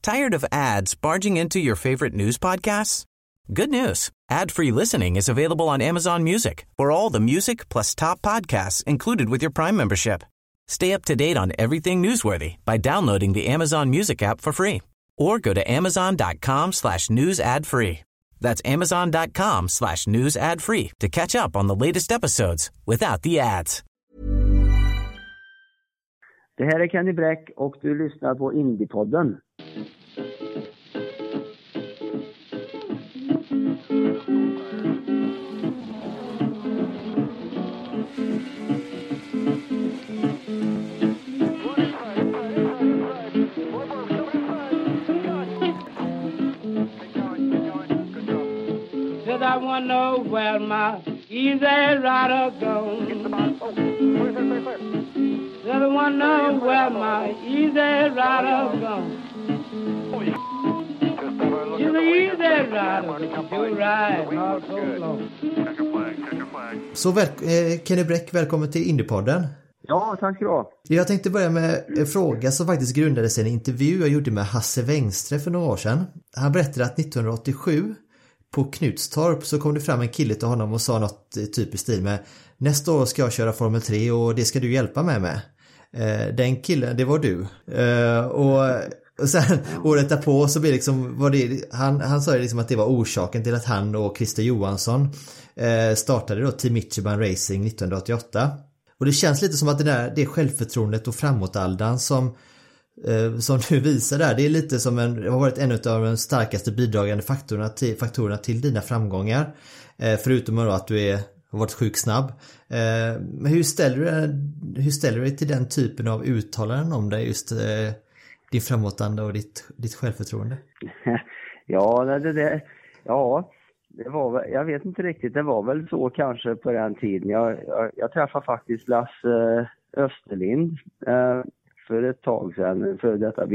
Tired of ads barging into your favorite news podcasts? Good news. Ad-free listening is available on Amazon Music for all the music plus top podcasts included with your Prime membership. Stay up to date on everything newsworthy by downloading the Amazon Music app for free or go to amazon.com/news ad free. That's amazon.com/news ad free to catch up on the latest episodes without the ads. Det här är Kenny Bräck och du lyssnar på Indiepodden. I wonder where my easy rider goes. I wonder where my easy rider goes. You're the easy rider, but you ride not so long. Så Kenny Bräck, välkommen till Indiepodden. Ja, tack ska du ha. Jag tänkte börja med en fråga som faktiskt grundade sig i en intervju jag gjorde med Hasse Wängström för några år sedan. Han berättade att 1987 på Knutstorp så kom det fram en kille till honom och sa något typ i stil med: nästa år ska jag köra Formel 3 och det ska du hjälpa mig med. Den killen, det var du. Och sen året därpå så blev liksom, han sa liksom att det var orsaken till att han och Christer Johansson startade då Team Ichiban Racing 1988. Och det känns lite som att det självförtroendet och framåtaldan som du visar där, det är lite som det har varit en av de starkaste bidragande faktorerna till dina framgångar, förutom att du har varit sjukt snabb. Men hur ställer du dig till den typen av uttalanden om dig, just din framåtanda och ditt självförtroende? Det var, jag vet inte riktigt, det var väl så kanske på den tiden. Jag träffade faktiskt Lasse Österlind för ett tag sedan, för detta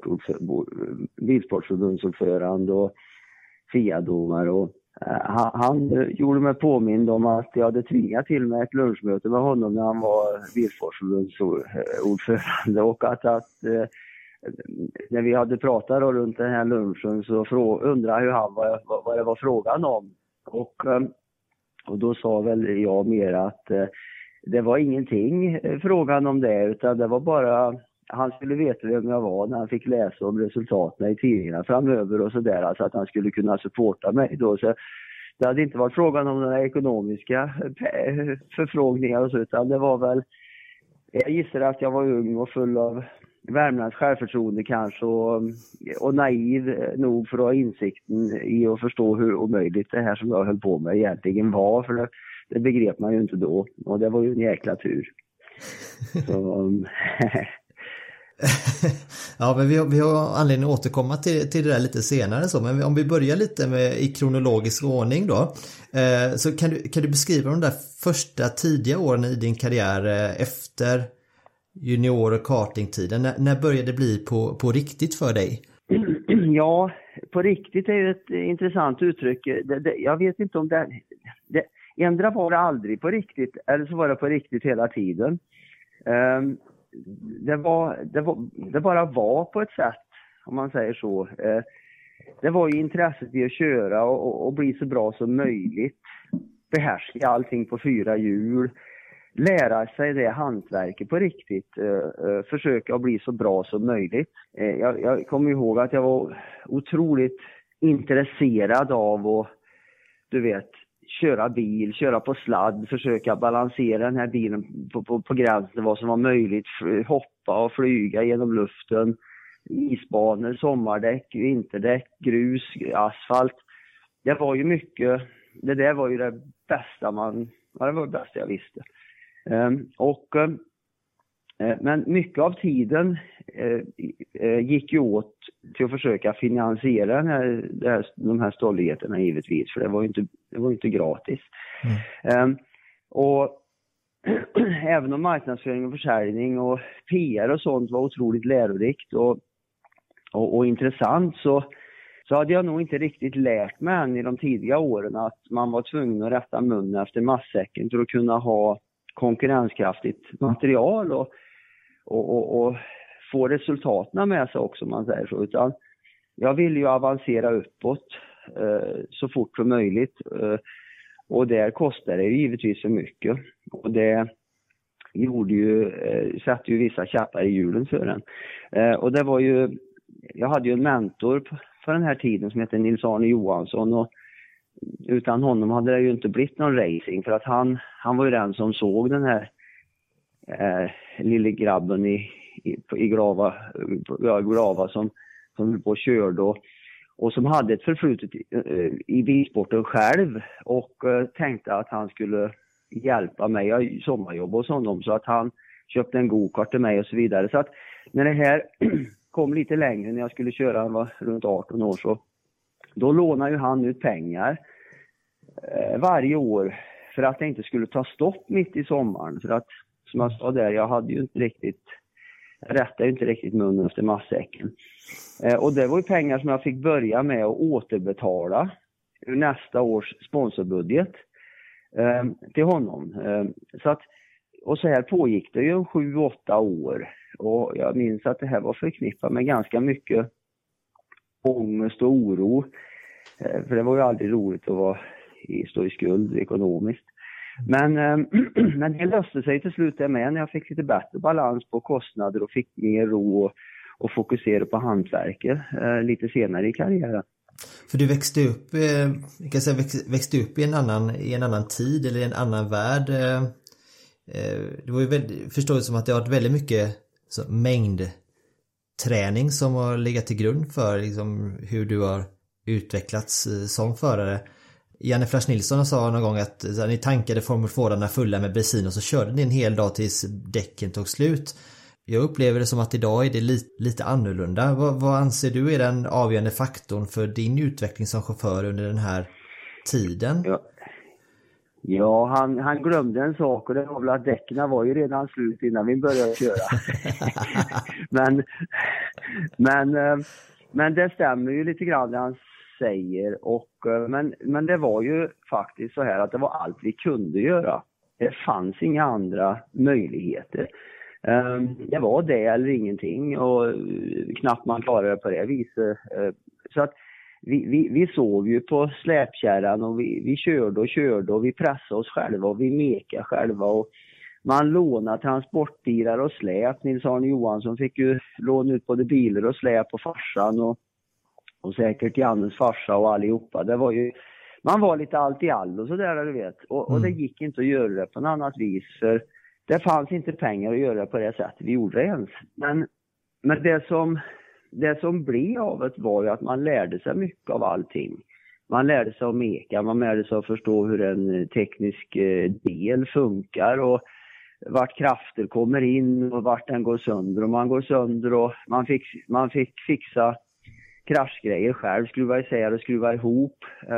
bilsportförbundsordförande och FIA-domare, och han gjorde mig påmind om att jag hade tvingat till mig ett lunchmöte med honom när han var bilsportförbundsordförande, och att när vi hade pratat runt den här lunchen så undrade hur han vad det var frågan om, och då sa väl jag mer att det var ingenting frågan om det, utan det var bara han skulle veta vem jag var när han fick läsa om resultaten i tidningarna framöver och sådär, alltså att han skulle kunna supporta mig då. Så det hade inte varit frågan om några ekonomiska förfrågningar och så, utan det var väl, jag gissar att jag var ung och full av Värmlands självförtroende kanske, och naiv nog för att ha insikten i att förstå hur omöjligt det här som jag höll på med egentligen var, för det begrep man ju inte då, och det var ju en jäkla tur. Så, ja, men vi har anledning att återkomma till det där lite senare så, men om vi börjar lite i kronologisk ordning då, så kan du beskriva de där första tidiga åren i din karriär efter junior- och kartingtiden. När började det bli på riktigt för dig? Ja, på riktigt är ju ett intressant uttryck. Jag vet inte om det ändra var det aldrig på riktigt, eller så var det på riktigt hela tiden. Det bara var på ett sätt, om man säger så. Det var ju intresset i att köra och bli så bra som möjligt. Behärska allting på 4 hjul. Lära sig det hantverket på riktigt. Försöka bli så bra som möjligt. Jag kommer ihåg att jag var otroligt intresserad av att, du vet, köra bil, köra på sladd, försöka balansera den här bilen på gränsen vad som var möjligt, hoppa och flyga genom luften, isbanor, sommardäck, vinterdäck, grus, asfalt. Det var ju mycket, det där var ju det bästa det var det bästa jag visste. Men mycket av tiden gick ju åt till att försöka finansiera de här stolligheterna givetvis, för det var ju inte gratis. Och även om marknadsföring och försäljning och PR och sånt var otroligt lärorikt och intressant, så hade jag nog inte riktigt lärt mig än i de tidiga åren att man var tvungen att rätta munnen efter matsäcken för att kunna ha konkurrenskraftigt material och få resultaten med sig också, om man säger så. Utan jag ville ju avancera uppåt så fort som möjligt. Och där kostar det ju givetvis för mycket. Och det satte ju vissa käppar i hjulen för en. Och det var ju, jag hade ju en mentor för den här tiden som heter Nils-Arne Johansson, och utan honom hade det ju inte blivit någon racing, för att han var ju den som såg den här lille grabben i Glava som höll på och körde och som hade ett förflutet i bilsporten själv, och tänkte att han skulle hjälpa mig. Jag sommarjobb hos honom, så att han köpte en go-kart till mig och så vidare. Så att när det här kom lite längre, när jag skulle köra, han var runt 18 år, så då lånade ju han ut pengar varje år för att det inte skulle ta stopp mitt i sommaren. För att, som jag sa där, jag rättade ju inte riktigt munnen efter matsäcken. Och det var ju pengar som jag fick börja med att återbetala ur nästa års sponsorbudget till honom. Och så här pågick det ju 7-8 år. Och jag minns att det här var förknippat med ganska mycket ångest och oro. För det var ju aldrig roligt att stå i skuld ekonomiskt. Men det löste sig till slut med, när jag fick lite bättre balans på kostnader och fick mer ro och fokusera på hantverket lite senare i karriären. För du växte upp i en annan tid eller i en annan värld. Det var ju förstår det som att det har varit väldigt mycket mängdträning som har legat till grund för liksom, hur du har utvecklats som förare. Janne Flash Nilsson sa någon gång att ni tankade Formel 4-arna fulla med bensin och så körde ni en hel dag tills däcken tog slut. Jag upplever det som att idag är det lite annorlunda. Vad anser du är den avgörande faktorn för din utveckling som chaufför under den här tiden? Ja, han glömde en sak, och det var väl att däcken var ju redan slut innan vi började köra. men det stämmer ju lite grann det han säger. Men det var ju faktiskt så här att det var allt vi kunde göra. Det fanns inga andra möjligheter. Det var det eller ingenting, och knappt man klarade det på det viset. Så att vi sov ju på släpkärran, och vi körde och vi pressade oss själva och vi mekade själva, och man lånade transportbilar och släp. Nils-Arne Johansson fick ju låna ut både bilar och släp på farsan och säkert Jannes farsa och allihopa. Det var ju, man var lite allt i all och sådär, du vet. Och det gick inte att göra det på något annat vis, för det fanns inte pengar att göra det på det sättet vi gjorde det ens. Men det som blev av det var ju att man lärde sig mycket av allting. Man lärde sig att meka, man lärde sig att förstå hur en teknisk del funkar, och vart krafter kommer in och vart den går sönder. Och man går sönder, och man fick fixa kraschgrejer själv, skruva isär och skruva ihop.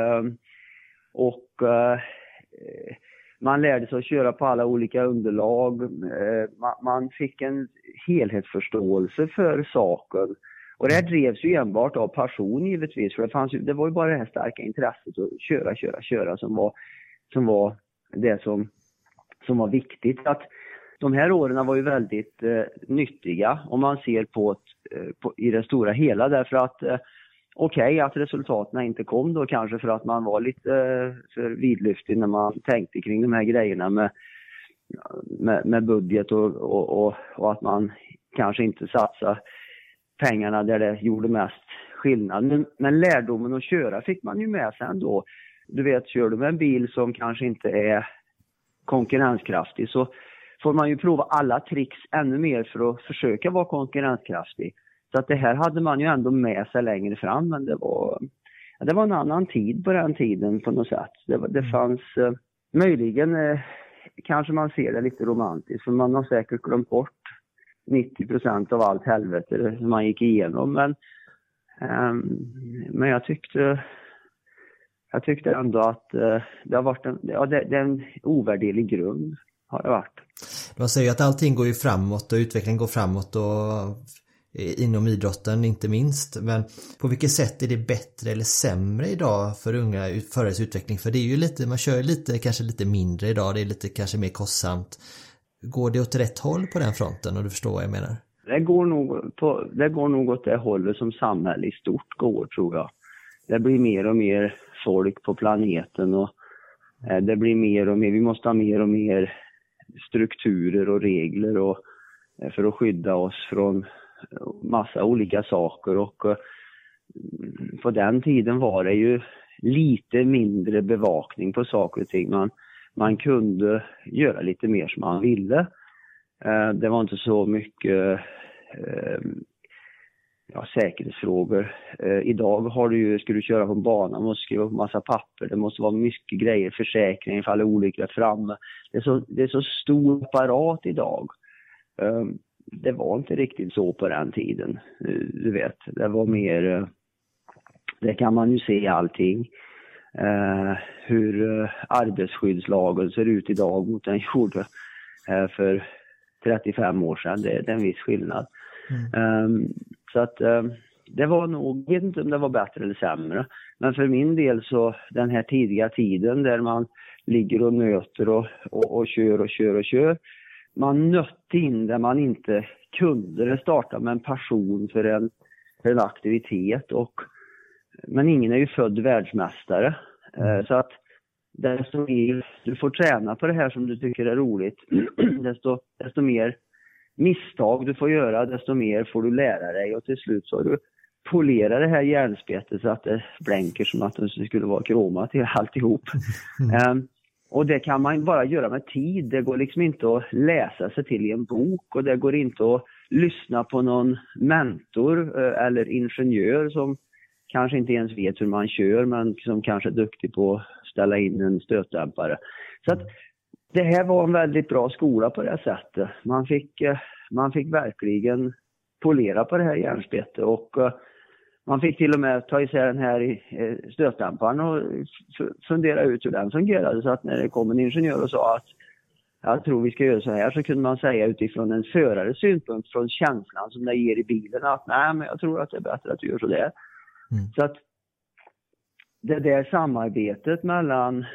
Man lärde sig att köra på alla olika underlag. Man fick en helhetsförståelse för saken. Och det här drevs ju enbart av passion givetvis. För det var ju bara det här starka intresset att köra som var det som var viktigt. Att de här åren var ju väldigt nyttiga om man ser på i det stora hela. Därför att okej, att resultaten inte kom då kanske för att man var lite för vidlyftig när man tänkte kring de här grejerna med budget och att man kanske inte satsade pengarna där det gjorde mest skillnad. Men lärdomen att köra fick man ju med sig ändå. Du vet, kör du med en bil som kanske inte är konkurrenskraftig, så får man ju prova alla tricks ännu mer för att försöka vara konkurrenskraftig. Så att det här hade man ju ändå med sig längre fram, men det var en annan tid på den tiden på något sätt. Det fanns möjligen, kanske man ser det lite romantiskt, för man har säkert glömt bort 90% av allt helvete som man gick igenom. Men jag tyckte ändå att det har varit det är en ovärderlig grund har det varit. Man säger att allting går ju framåt och utvecklingen går framåt och inom idrotten inte minst. Men på vilket sätt är det bättre eller sämre idag för unga förares utveckling? För det är ju lite, man kör lite, kanske lite mindre idag, det är lite kanske mer kostsamt. Går det åt rätt håll på den fronten, och du förstår vad jag menar? Det går nog åt det hållet som samhälle i stort går, tror jag. Det blir mer och mer folk på planeten och det blir mer och mer, vi måste ha mer och mer strukturer och regler och, för att skydda oss från massa olika saker. Och på den tiden var det ju lite mindre bevakning på saker och ting. Man kunde göra lite mer som man ville. Det var inte så mycket säkerhetsfrågor. Idag ska du köra på en bana, man måste skriva upp en massa papper. Det måste vara mycket grejer, försäkring ifall det är olyckor framme. Det är så stor apparat idag. Det var inte riktigt så på den tiden. Du vet, det var mer... Det kan man ju se allting. Hur arbetsskyddslagen ser ut idag mot den gjorde för 35 år sedan. Det är en viss skillnad. Så att det var nog, jag vet inte om det var bättre eller sämre. Men för min del så den här tidiga tiden där man ligger och nöter och kör. Man nötte in där man inte kunde starta med en passion för en aktivitet. Men ingen är ju född världsmästare. Så att desto mer du får träna på det här som du tycker är roligt, desto mer misstag du får göra, desto mer får du lära dig. Och till slut så har du polerat det här järnspettet så att det blänker som att det skulle vara kromat till alltihop. Och det kan man bara göra med tid. Det går liksom inte att läsa sig till i en bok och det går inte att lyssna på någon mentor eller ingenjör som kanske inte ens vet hur man kör men som kanske är duktig på att ställa in en stötdämpare. Så att det här var en väldigt bra skola på det här sättet. Man fick verkligen polera på det här järnspettet och man fick till och med ta isär den här stötdämparen och fundera ut hur den fungerade. Så att när det kom en ingenjör och sa att jag tror vi ska göra så här, så kunde man säga utifrån en förares synpunkt, från känslan som det ger i bilen, att nej, men jag tror att det är bättre att du gör så där. Så att det där samarbetet mellan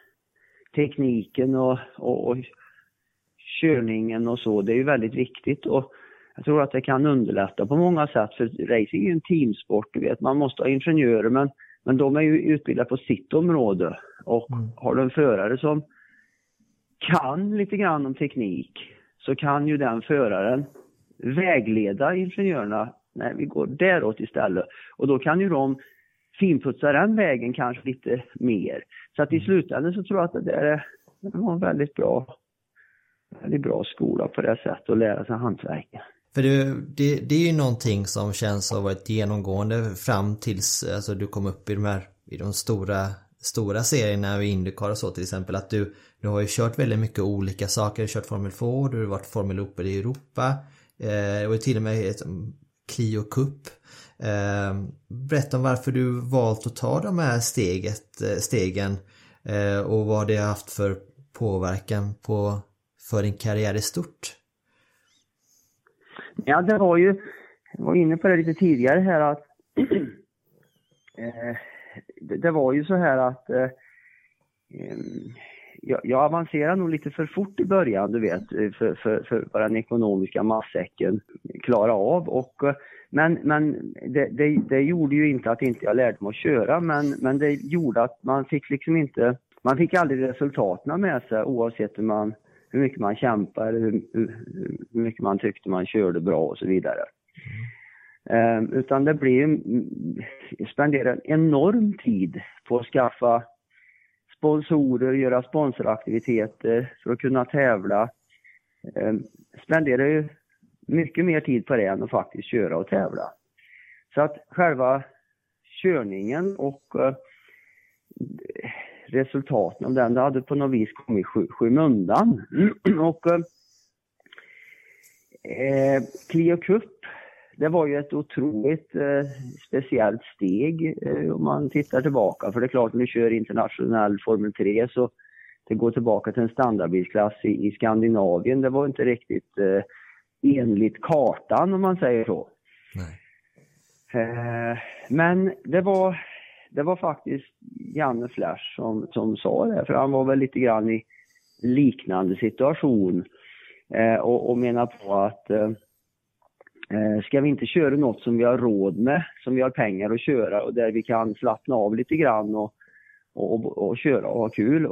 tekniken och körningen och så, det är ju väldigt viktigt och jag tror att det kan underlätta på många sätt, för racing är ju en teamsport, du vet, man måste ha ingenjörer men de är ju utbildade på sitt område och har du en förare som kan lite grann om teknik så kan ju den föraren vägleda ingenjörerna. Nej, vi går däråt istället. Och då kan ju de finputsa den vägen kanske lite mer. Så att i slutändan så tror jag att det var en väldigt bra skola på det sättet att lära sig hantverket. För det är ju någonting som känns att ha varit genomgående fram tills alltså, du kom upp i de stora serierna i IndyCar och så till exempel, att du har ju kört väldigt mycket olika saker. Du har kört Formel 2, du har varit Formel Open i Europa och till och med Clio Cup. Berätta om varför du valt att ta de här stegen och vad det har haft för påverkan för din karriär i stort. Ja, jag var inne på det lite tidigare här att det var ju så här att jag avancerade nog lite för fort i början, du vet, för vad den ekonomiska matsäcken klara av. Men det gjorde ju inte att inte jag lärde mig att köra, men det gjorde att man fick aldrig resultaten med sig oavsett hur mycket man kämpade, hur mycket man tyckte man körde bra och så vidare. Utan det blev spendera en enorm tid på att skaffa sponsorer, göra sponsoraktiviteter för att kunna tävla. Spenderar ju mycket mer tid på det än att faktiskt köra och tävla. Så att själva körningen och resultaten av den hade på något vis kommit skymundan. Och Clio Cup, det var ju ett otroligt speciellt steg om man tittar tillbaka. För det är klart, när du kör internationell Formel 3 så det går tillbaka till en standardbilsklass i Skandinavien. Det var inte riktigt enligt kartan om man säger så. Nej. Men det var faktiskt Janne Flash som sa det. För han var väl lite grann i liknande situation och menar på att ska vi inte köra något som vi har råd med, som vi har pengar att köra och där vi kan slappna av lite grann och köra och ha kul.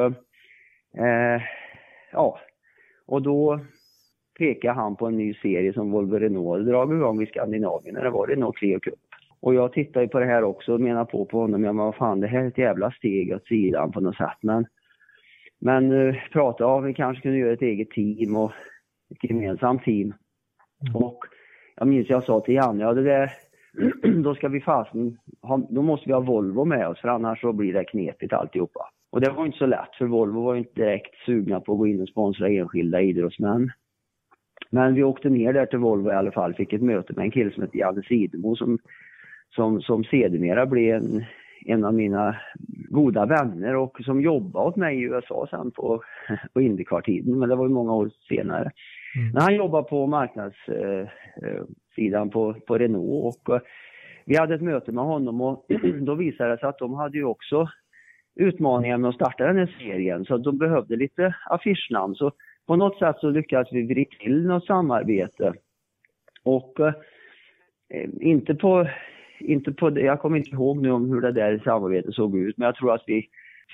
Och då pekar han på en ny serie som Volvo Renault dragit igång i Skandinavien när det var Renault Clio Cup. Och jag tittar ju på det här också och menar på honom, ja men vad fan, det här är ett jävla steg åt sidan på något sätt. Men prata om vi kanske kunde göra ett eget team och ett gemensamt team. Och jag minns jag sa till Janne, ja det där, då ska vi då måste vi ha Volvo med oss för annars så blir det knepigt alltihopa. Och det var inte så lätt för Volvo var inte direkt sugna på att gå in och sponsra enskilda idrottsmän. Men vi åkte ner där till Volvo i alla fall, fick ett möte med en kille som heter Janne Sidemo som sedermera blev en av mina goda vänner och som jobbade åt mig i USA sen på Indycar-tiden, men det var ju många år senare. Men han jobbade på marknadssidan på Renault och vi hade ett möte med honom och då visade det sig att de hade ju också utmaningar med att starta den här serien så de behövde lite affischnamn. Så på något sätt så lyckades vi vrida till något samarbete och inte på det, jag kommer inte ihåg nu om hur det där samarbetet såg ut, men jag tror att vi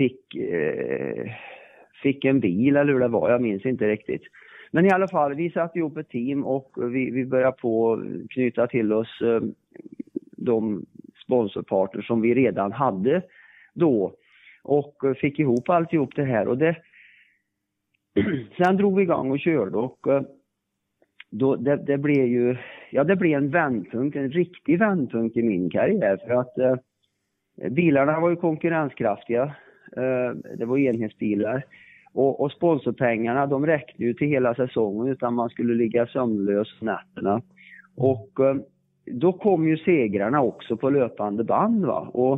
fick en bil eller hur det var, jag minns inte riktigt. Men i alla fall, vi satte ihop ett team och vi började på knyta till oss de sponsorpartner som vi redan hade då och fick ihop alltihop det här och sen drog vi igång och körde och då det blev en vändpunkt, en riktig vändpunkt i min karriär för att bilarna var ju konkurrenskraftiga, det var enhetsbilar och sponsorpengarna de räckte ju till hela säsongen utan man skulle ligga sömnlös nätterna och då kom ju segrarna också på löpande band va och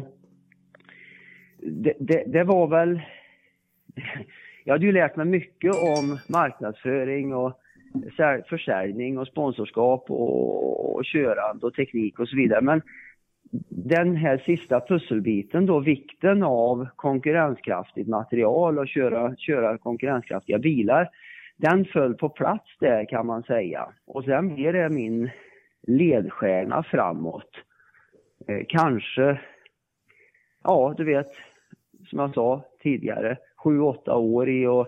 det var väl jag hade ju lärt mig mycket om marknadsföring och försäljning och sponsorskap och körande och teknik och så vidare. Men den här sista pusselbiten då, vikten av konkurrenskraftigt material och köra konkurrenskraftiga bilar, den föll på plats där kan man säga. Och sen blir det min ledstjärna framåt. Kanske, ja du vet, som jag sa tidigare, 7-8 år i och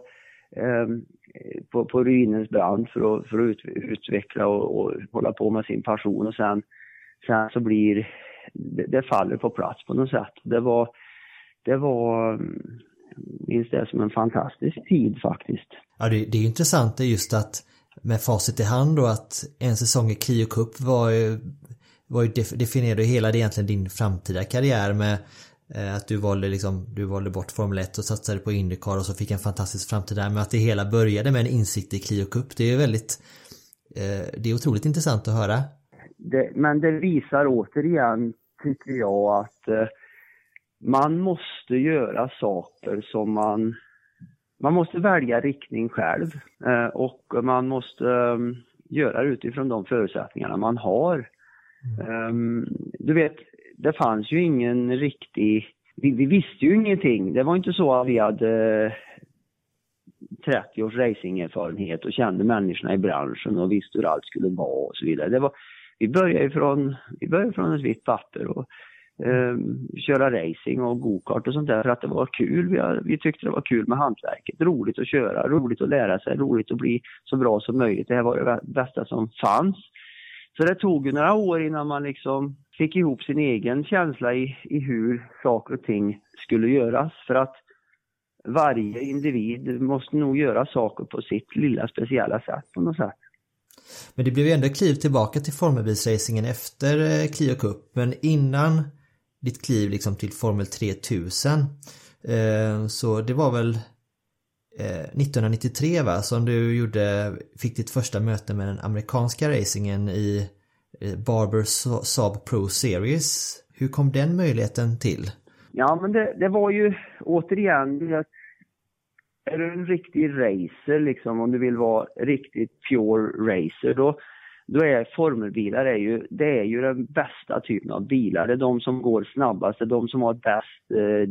på ruinens brand för att utveckla och hålla på med sin passion och sen så blir det faller på plats på något sätt. Det var minst det som en fantastisk tid faktiskt. Ja, det är intressant just att med facit i hand då att en säsong i Clio Cup definierade hela egentligen din framtida karriär med att du valde bort Formel 1 och satsade på Indycar och så fick en fantastisk framtid där, men att det hela började med en insikt i Clio Cup. Det är det är otroligt intressant att höra. Men det visar återigen, tycker jag, att man måste göra saker som man måste välja riktning själv och man måste göra utifrån de förutsättningarna man har. Du vet, det fanns ju ingen riktig... Vi visste ju ingenting. Det var inte så att vi hade 30 års racingerfarenhet och kände människorna i branschen och visste hur allt skulle vara och så vidare. Vi började från ett vitt papper och köra racing och go-kart och sånt där för att det var kul. Vi tyckte det var kul med hantverket. Roligt att köra, roligt att lära sig, roligt att bli så bra som möjligt. Det här var det bästa som fanns. Så det tog ju några år innan man liksom fick ihop sin egen känsla i hur saker och ting skulle göras. För att varje individ måste nog göra saker på sitt lilla speciella sätt på något sätt. Men det blev ju ändå kliv tillbaka till formelbilsracingen efter Clio Cup. Men innan ditt kliv liksom till Formel 3000 så det var väl 1993 va, som du fick ditt första möte med den amerikanska racingen i Barber Saab Pro Series. Hur kom den möjligheten till? Ja, men det var ju återigen, är du en riktig racer liksom, om du vill vara riktigt pure racer, då är formelbilar det är ju den bästa typen av bilar. Det är de som går snabbast, det är de som har bäst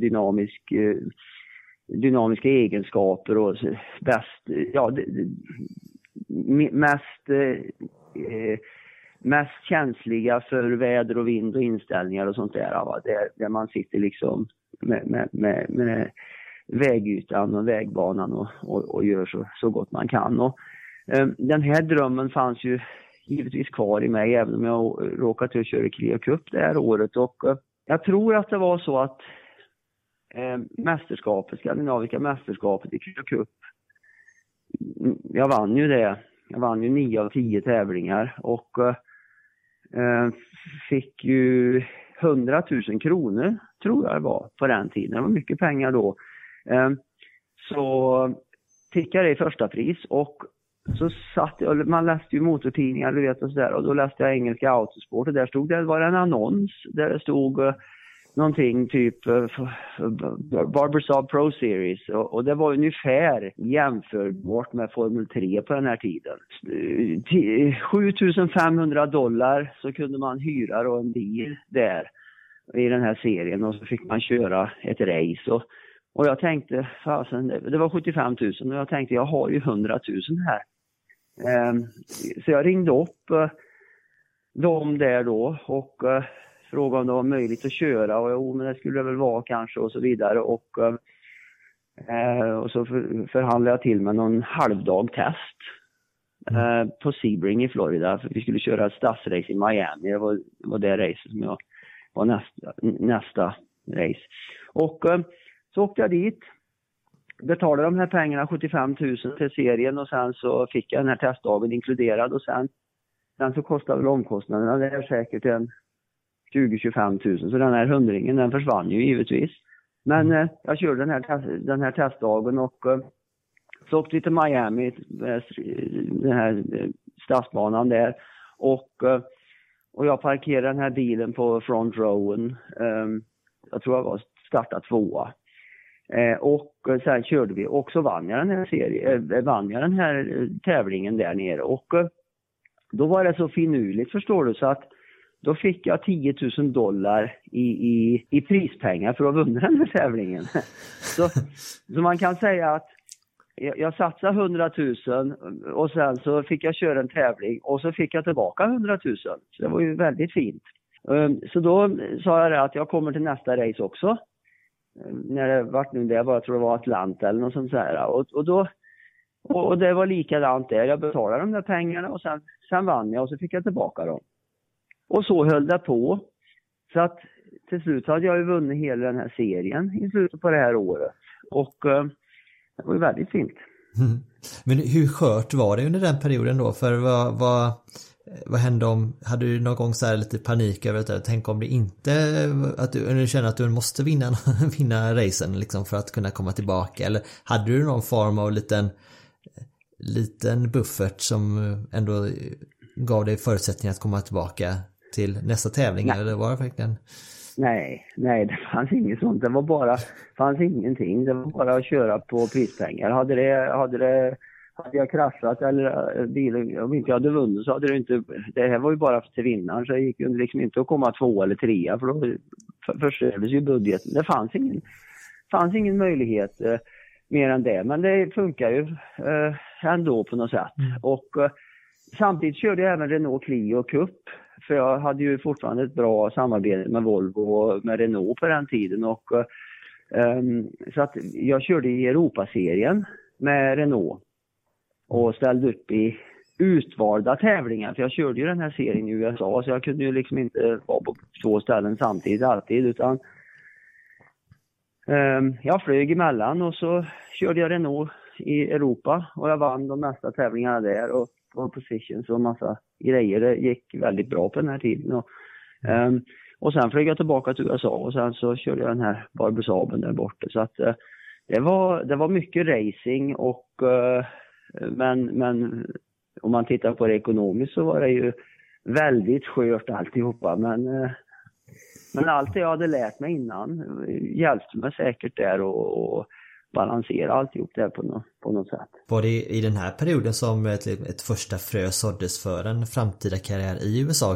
dynamiska egenskaper och bäst, mest känsliga för väder och vind och inställningar och sånt där. Va? Där man sitter liksom med vägytan och vägbanan och gör så gott man kan. Och, den här drömmen fanns ju givetvis kvar i mig även om jag råkade att köra Clio Cup det här året. Och jag tror att det var så att skandinaviska mästerskapet i Clio Cup, jag vann ju det. Jag vann ju 9 av 10 tävlingar och fick ju 100 000 kronor tror jag det var på den tiden. Det var mycket pengar då. Så fick jag det i första pris och så man läste ju motortidningar du vet och sådär och då läste jag engelska Autosport och där stod det var en annons där det stod någonting typ Barber Saab Pro Series och det var ungefär jämförbart med Formel 3 på den här tiden. $7,500 så kunde man hyra då en bil där i den här serien och så fick man köra ett race och jag tänkte, fasen, det var 75 000 och jag tänkte jag har ju 100 000 här. Så jag ringde upp dem där då och frågade om det var möjligt att köra och men det skulle det väl vara kanske och så vidare och så förhandlade jag till med någon halvdag test på Sebring i Florida för vi skulle köra ett stadsrace i Miami. Det var det racet som jag var nästa race. Och så åkte jag dit, betalade de här pengarna 75 000 till serien och sen så fick jag den här testdagen inkluderad och sen så kostade väl omkostnaderna det är säkert en 20-25 000 så den här 100-ringen den försvann ju givetvis. Men jag körde den här testdagen och så åkte vi till Miami, den här stadsbanan där och jag parkerade den här bilen på front rowen. Jag tror jag var startat 2. Och sen körde vi och så vann jag den här tävlingen där nere och då var det så finurligt förstår du så att då fick jag $10,000 i prispengar för att vinna den här tävlingen. Så man kan säga att jag satsade 100 000 och sen så fick jag köra en tävling och så fick jag tillbaka 100 000. Så det var ju väldigt fint. Så då sa jag att jag kommer till nästa race också. När det vart nu det jag tror det var Atlanta eller något sånt där. Och det var likadant där. Jag betalade de där pengarna och sen vann jag och så fick jag tillbaka dem. Och så höll det på. Så att till slut hade jag ju vunnit hela den här serien i slutet på det här året. Och det var ju väldigt fint. Mm. Men hur skört var det under den perioden då? För vad hände om, hade du någon gång så här lite panik över det? Tänk om det inte, att du känner att du måste vinna racen liksom för att kunna komma tillbaka? Eller hade du någon form av liten buffert som ändå gav dig förutsättningar att komma tillbaka till nästa tävling? Nej. Eller var det verkligen? Nej, det fanns inget sånt. Fanns ingenting. Det var bara att köra på prispengar. Hade jag kraschat eller bilen, om inte jag hade vunnit så hade det inte, det här var ju bara till vinnaren så det gick ju liksom inte att komma 2 eller 3 för då förstördes ju budgeten. Det fanns ingen möjlighet mer än det, men det funkar ju ändå på något sätt. Och samtidigt körde jag även Renault Clio Cup för jag hade ju fortfarande ett bra samarbete med Volvo och med Renault på den tiden och så att jag körde i Europaserien med Renault och ställde upp i utvalda tävlingar för jag körde ju den här serien i USA så jag kunde ju liksom inte vara på 2 ställen samtidigt alltid utan jag flög emellan och så körde jag Renault i Europa och jag vann de mesta tävlingarna där och positions och massa grejer. Det gick väldigt bra på den här tiden och sen flög jag tillbaka till USA och sen så körde jag den här Barber Saaben där borta så att det var mycket racing och men om man tittar på det ekonomiskt så var det ju väldigt skört alltihopa men allt det jag hade lärt mig innan hjälpte mig säkert där och balansera alltihop där på något sätt. Var det i den här perioden som ett första frö såddes för en framtida karriär i USA?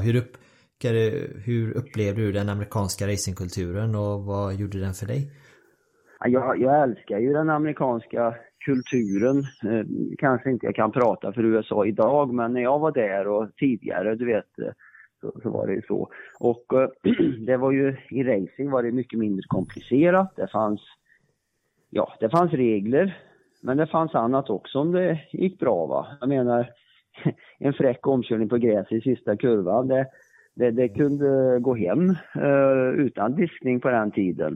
Hur upplevde du den amerikanska racingkulturen och vad gjorde den för dig? Jag älskar ju den amerikanska kulturen. Kanske inte jag kan prata för USA idag, men när jag var där och tidigare, du vet, så var det ju så. Och det var ju, i racing var det mycket mindre komplicerat. Det fanns regler, men det fanns annat också om det gick bra, va. Jag menar, en fräck omkörning på gräs i sista kurvan, det kunde gå hem utan diskning på den tiden.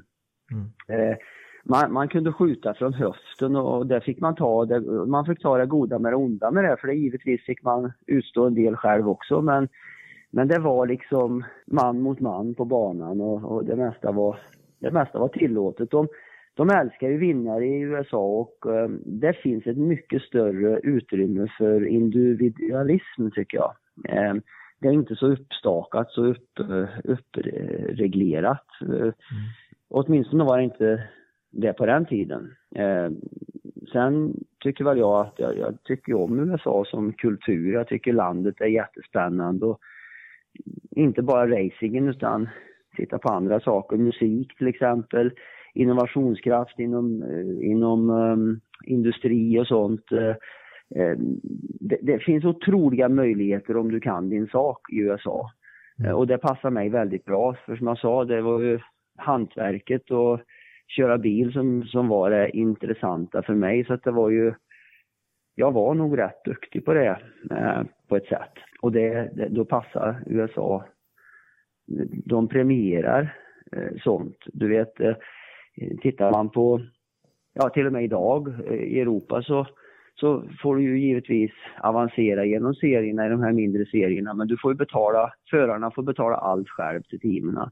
Man kunde skjuta från höften och det fick man ta. Man fick ta det goda med det onda med det, för det givetvis fick man utstå en del själv också. Men det var liksom man mot man på banan och det mesta var tillåtet. De älskar ju vinnare i USA och det finns ett mycket större utrymme för individualism, tycker jag. Det är inte så uppstakat, så uppreglerat. Åtminstone var det inte det på den tiden. Sen tycker väl jag att jag tycker om USA som kultur. Jag tycker landet är jättespännande och inte bara racingen utan titta på andra saker. Musik till exempel, innovationskraft inom industri och sånt. Det finns otroliga möjligheter om du kan din sak i USA. Och det passar mig väldigt bra. För som jag sa, det var ju hantverket och köra bil som var det intressanta för mig. Så att det var ju, jag var nog rätt duktig på det på ett sätt. Och då passar USA. De premierar sånt. Du vet, tittar man på, till och med idag i Europa så får du ju givetvis avancera genom serierna i de här mindre serierna. Men du får ju förarna får betala allt själv till teamerna.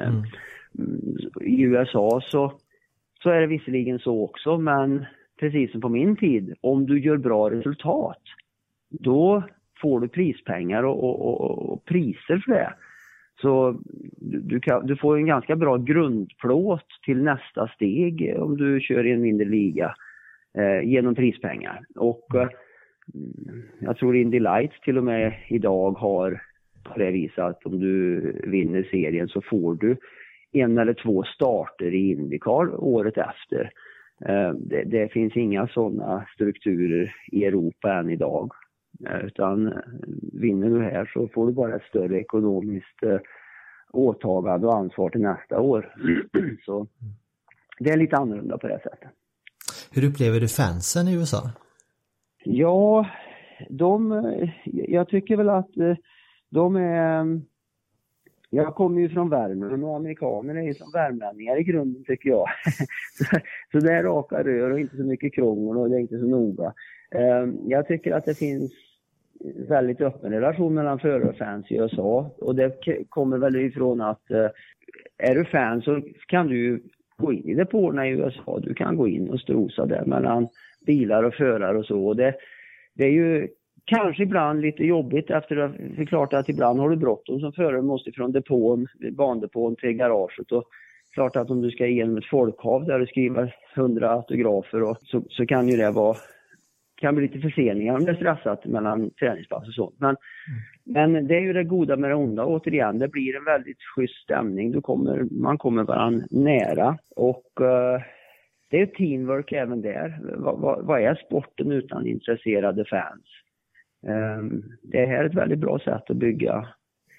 I USA så är det visserligen så också, men precis som på min tid, om du gör bra resultat, då får du prispengar och priser för det. Så du får en ganska bra grundplåt till nästa steg om du kör i en mindre liga genom prispengar. Och jag tror Indy Lights till och med idag har på det viset att om du vinner serien så får du 1 eller 2 starter i IndyCar året efter. Det finns inga sådana strukturer i Europa än idag. Utan vinner du här så får du bara ett större ekonomiskt åtagande och ansvar till nästa år. Så det är lite annorlunda på det sättet. Hur upplever du fansen i USA? Ja, jag tycker väl att de är... Jag kommer ju från Värmland och amerikaner är ju som värmlänningar i grunden, tycker jag. Så det är raka rör och inte så mycket krångel och det är inte så noga. Jag tycker att det finns väldigt öppen relation mellan förare och fans i USA. Och det kommer väl ifrån att är du fan så kan du gå in i depåerna i USA. Du kan gå in och strosa där mellan bilar och förare och så. Och det är ju kanske ibland lite jobbigt efter att det är klart att ibland har du bråttom som förare, måste från bandepån till garaget. Och klart att om du ska igenom ett folkhav där du skriver 100 autografer och så kan ju det kan bli lite förseningar om det är stressat mellan träningspass och sånt. Men det är ju det goda med det onda. Återigen, det blir en väldigt schysst stämning. Man kommer varandra nära och det är teamwork även där. Vad är sporten utan intresserade fans? Det här är ett väldigt bra sätt att bygga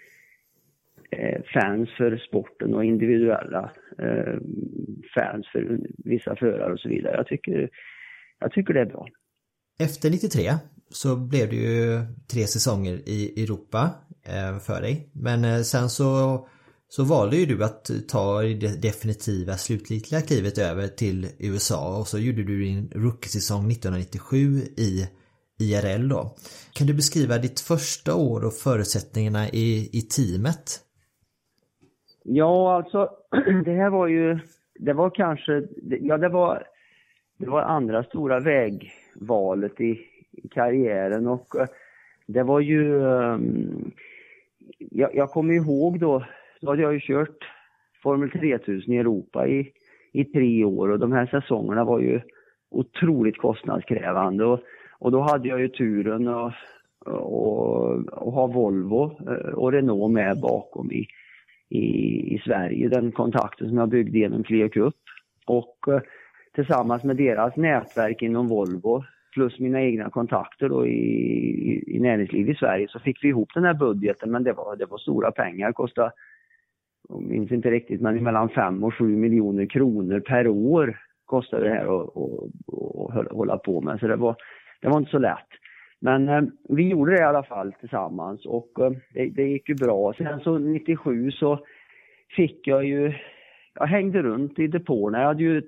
fans för sporten och individuella fans för vissa förare och så vidare. Jag tycker det är bra. Efter 93 så blev det ju 3 säsonger i Europa för dig. Men sen så valde ju du att ta det definitiva slutgiltiga klivet över till USA och så gjorde du din rookie-säsong 1997 i IRL då. Kan du beskriva ditt första år och förutsättningarna i teamet? Ja, alltså det var andra stora vägvalet i karriären och det var ju jag kommer ihåg då hade jag ju kört Formel 3000 i Europa i 3 år och de här säsongerna var ju otroligt kostnadskrävande och då hade jag ju turen att ha Volvo och Renault med bakom i Sverige, den kontakten som jag byggde genom Clio Cup. Och tillsammans med deras nätverk inom Volvo plus mina egna kontakter då i näringsliv i Sverige, så fick vi ihop den här budgeten. Men det var stora pengar, kostade, jag minns inte riktigt, men mellan 5 och 7 miljoner kronor per år kostade det här att hålla på med. Så det var inte så lätt. Men vi gjorde det i alla fall tillsammans, och det gick ju bra. Sen så 97 så fick jag hängde runt i depåerna.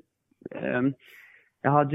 Jag hade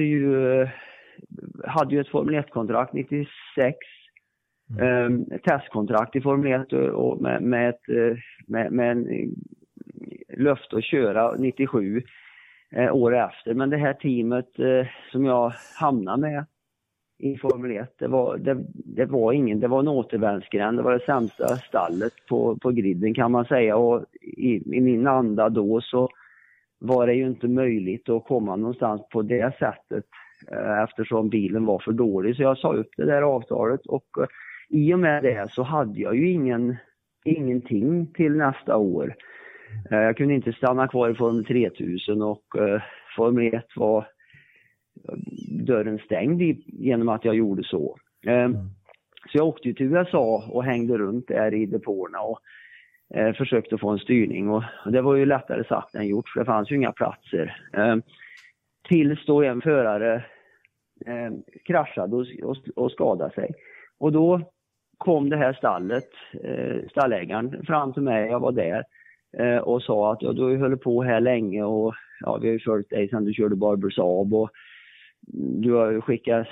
ju ett Formel 1-kontrakt 96, testkontrakt i Formel 1 och med en löfte att köra 97 år efter. Men det här teamet som jag hamnade med i Formel 1, det var en återvändsgränd. Det var det sämsta stallet på griden, kan man säga, och i min anda då så var det ju inte möjligt att komma någonstans på det sättet eftersom bilen var för dålig. Så jag sa upp det där avtalet, och i och med det så hade jag ju ingenting till nästa år. Jag kunde inte stanna kvar i Formel 3000, och Formel 1 var dörren stängd genom att jag gjorde så. Så jag åkte till USA och hängde runt där i depåerna och försökte få en styrning, och det var ju lättare sagt än gjort, för det fanns ju inga platser. Tills då en förare kraschade och skadade sig. Och då kom det här stallägaren fram till mig, jag var där, och sa att du har ju hållit på här länge, och vi har ju följt dig sedan du körde Barber Saab, och du har skickat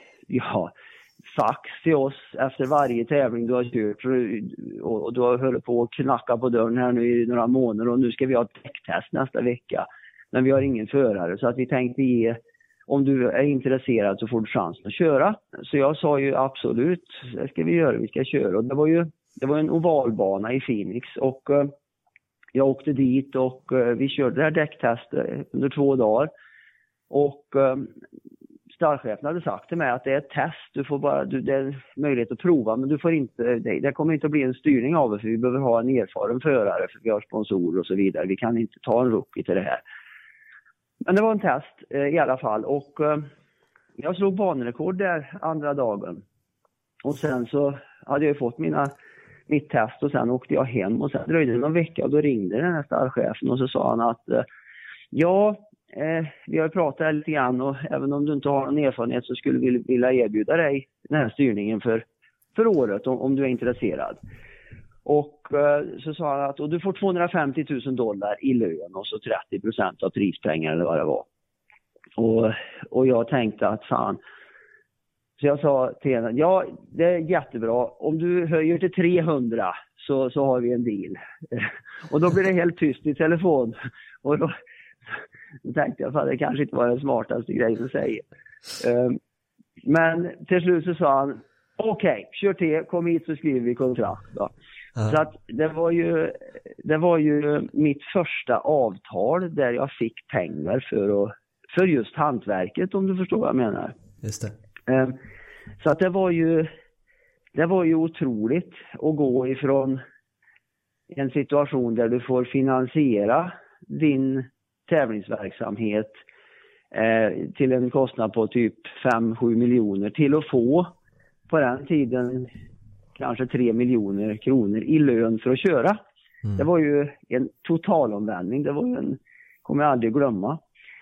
fax till oss efter varje tävling du har kört, och du har hållit på att knacka på dörren här nu i några månader, och nu ska vi ha ett däcktest nästa vecka. Men vi har ingen förare, så att vi tänkte om du är intresserad så får du chansen att köra. Så jag sa ju absolut, det ska vi göra, vi ska köra. Och det var en ovalbana i Phoenix, och jag åkte dit och vi körde det här däcktestet under 2 dagar. Och stallchefen hade sagt till mig att det är ett test, du får bara, det är möjlighet att prova, men du får inte, det kommer inte att bli en styrning av det, för vi behöver ha en erfaren förare, för vi har sponsorer och så vidare. Vi kan inte ta en rookie till det här. Men det var en test i alla fall, och jag slog banrekord där andra dagen. Och sen så hade jag fått mitt test, och sen åkte jag hem, och sen dröjde det någon vecka, och då ringde den här stallchefen, och så sa han att vi har pratat lite grann, och även om du inte har någon erfarenhet så skulle vi vilja erbjuda dig den här styrningen för året om du är intresserad. Och så sa han att du får $250,000 i lön och så 30% av prispengar eller vad det var. Och jag tänkte att fan. Så jag sa till henne, det är jättebra. Om du höjer till 300 så har vi en deal. Och då blir det helt tyst i telefon. Och då tänkte jag att det kanske inte var den smartaste grejen att säga. Men till slut så sa han, okej, kör till, kom hit så skriver vi kontrakt då. Så att det var ju mitt första avtal där jag fick pengar för just hantverket, om du förstår vad jag menar. Just det. Så att det var ju otroligt att gå ifrån en situation där du får finansiera din tävlingsverksamhet till en kostnad på typ 5-7 miljoner till att få på den tiden kanske 3 miljoner kronor i lön för att köra. Det var ju en totalomvändning. Det var ju kommer jag aldrig glömma.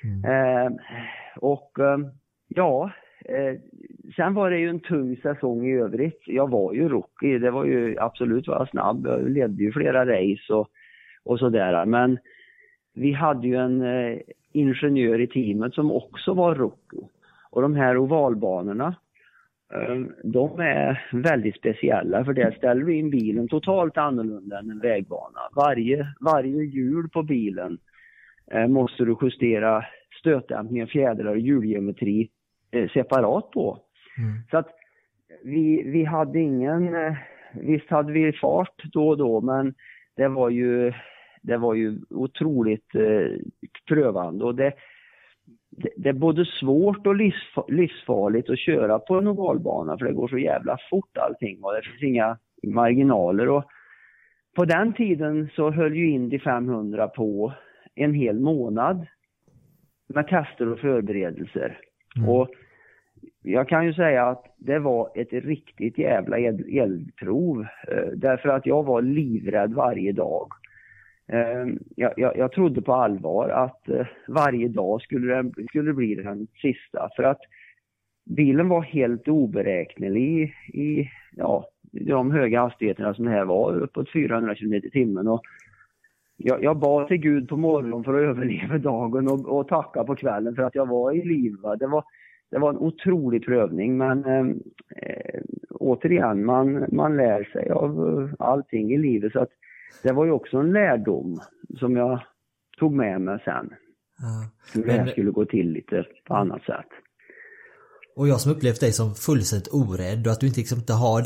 Sen var det ju en tung säsong i övrigt. Jag var ju rookie. Det var ju absolut var jag snabb. Jag ledde ju flera race och sådär. Men vi hade ju en ingenjör i teamet som också var rookie. Och de här ovalbanorna, de är väldigt speciella, för där ställer du in bilen totalt annorlunda än en vägbana. Varje hjul på bilen måste du justera stötdämpning, fjädrar och hjulgeometri separat på. Så att vi hade visst hade vi fart då och då, men det var ju otroligt prövande, och det är både svårt och livsfarligt att köra på en ovalbana, för det går så jävla fort allting, och det finns inga marginaler. Och på den tiden så höll ju Indy 500 på en hel månad. med tester och förberedelser. Och jag kan ju säga att det var ett riktigt jävla eldprov. Därför att jag var livrädd varje dag. Jag trodde på allvar att varje dag skulle bli den sista. För att bilen var helt oberäknelig i de höga hastigheterna som det här var, uppåt 400 km i timmen. Och jag bad till Gud på morgonen för att överleva dagen och tacka på kvällen för att jag var i liv. Det var en otrolig prövning, men återigen, man lär sig av allting i livet. Så att det var ju också en lärdom som jag tog med mig sen. Hur det här skulle gå till lite på annat sätt. Och jag som upplevt dig som fullständigt orädd och att du inte liksom inte har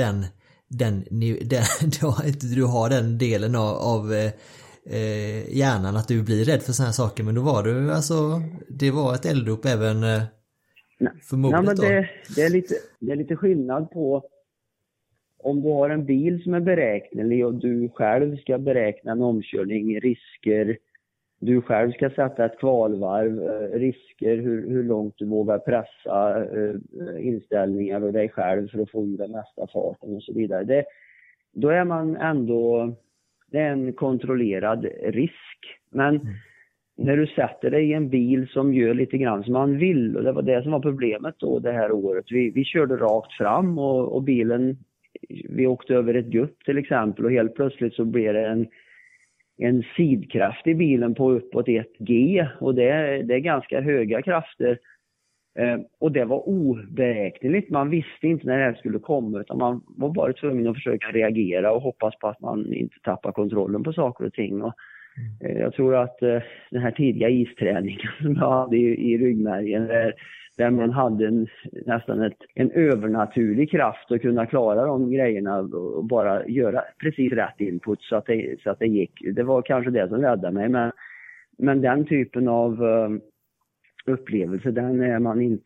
du har den delen av hjärnan att du blir rädd för såna här saker, men då var du det var ett eldrop även för modet. Nej, men det är lite skillnad på om du har en bil som är beräknelig och du själv ska beräkna en omkörning, risker, du själv ska sätta ett kvalvarv, risker, hur långt du vågar pressa inställningar och dig själv för att få den mesta farten och så vidare. Då är man ändå, det är en kontrollerad risk. Men när du sätter dig i en bil som gör lite grann som man vill, och det var det som var problemet då det här året. Vi körde rakt fram och bilen, vi åkte över ett gupp till exempel och helt plötsligt så blev det en sidkraft i bilen på uppåt 1G och det är ganska höga krafter. Och det var oberäkneligt. Man visste inte när det här skulle komma, utan man var bara tvungen att försöka reagera och hoppas på att man inte tappar kontrollen på saker och ting. Och jag tror att den här tidiga isträningen som jag hade i ryggmärgen där man hade nästan en övernaturlig kraft att kunna klara de grejerna och bara göra precis rätt input så att det gick. Det var kanske det som räddade mig, men den typen av upplevelse, den är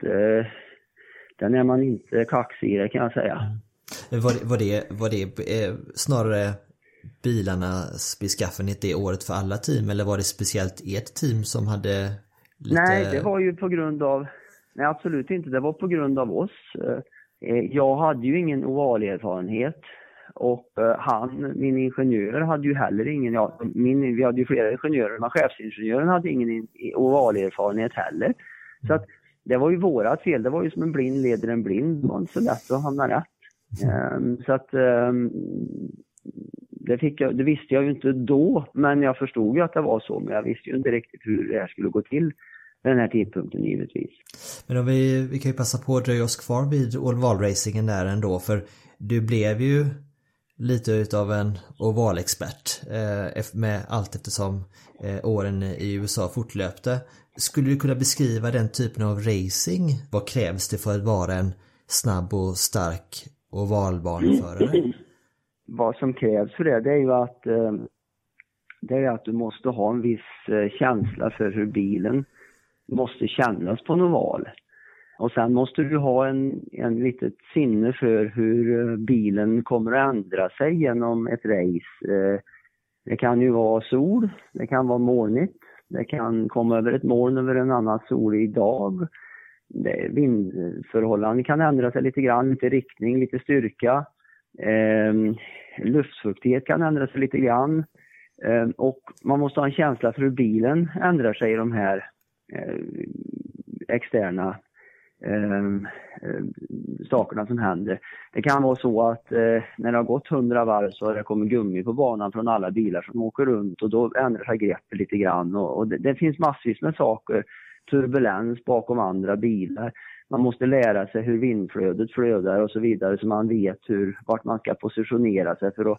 man inte kaxig i, kan jag säga. Var det snarare bilarnas beskaffenhet det året för alla team, eller var det speciellt ert team som hade lite... Nej, det var ju på grund av... Nej, absolut inte. Det var på grund av oss. Jag hade ju ingen ovalerfarenhet och min ingenjör hade ju heller ingen... vi hade ju flera ingenjörer, men chefsingenjören hade ingen ovalerfarenhet heller. Så att det var ju vårat fel. Det var ju som en blind leder en blind. Det var inte så lätt att hamna rätt. Så att... Det visste jag ju inte då, men jag förstod ju att det var så, men jag visste ju inte riktigt hur det här skulle gå till den här tidpunkten givetvis. Men om vi kan ju passa på att dröja oss kvar vid ovalracingen där ändå, för du blev ju lite utav en ovalexpert med allt eftersom åren i USA fortlöpte. Skulle du kunna beskriva den typen av racing? Vad krävs det för att vara en snabb och stark ovalbaneförare? Vad som krävs för det är ju att du måste ha en viss känsla för hur bilen måste kännas på en oval. Och sen måste du ha en litet sinne för hur bilen kommer att ändra sig genom ett race. Det kan ju vara sol, det kan vara molnigt, det kan komma över ett moln över en annan solig dag. Vindförhållanden kan ändra sig lite grann, lite riktning, lite styrka. Luftfuktighet kan ändra sig lite grann. Och man måste ha en känsla för hur bilen ändrar sig i de här externa sakerna som händer. Det kan vara så att när det har gått 100 varv så har det kommit gummi på banan från alla bilar som åker runt och då ändrar sig greppet lite grann. Och det finns massvis med saker, turbulens bakom andra bilar. Man måste lära sig hur vindflödet flödar och så vidare så man vet vart man ska positionera sig för att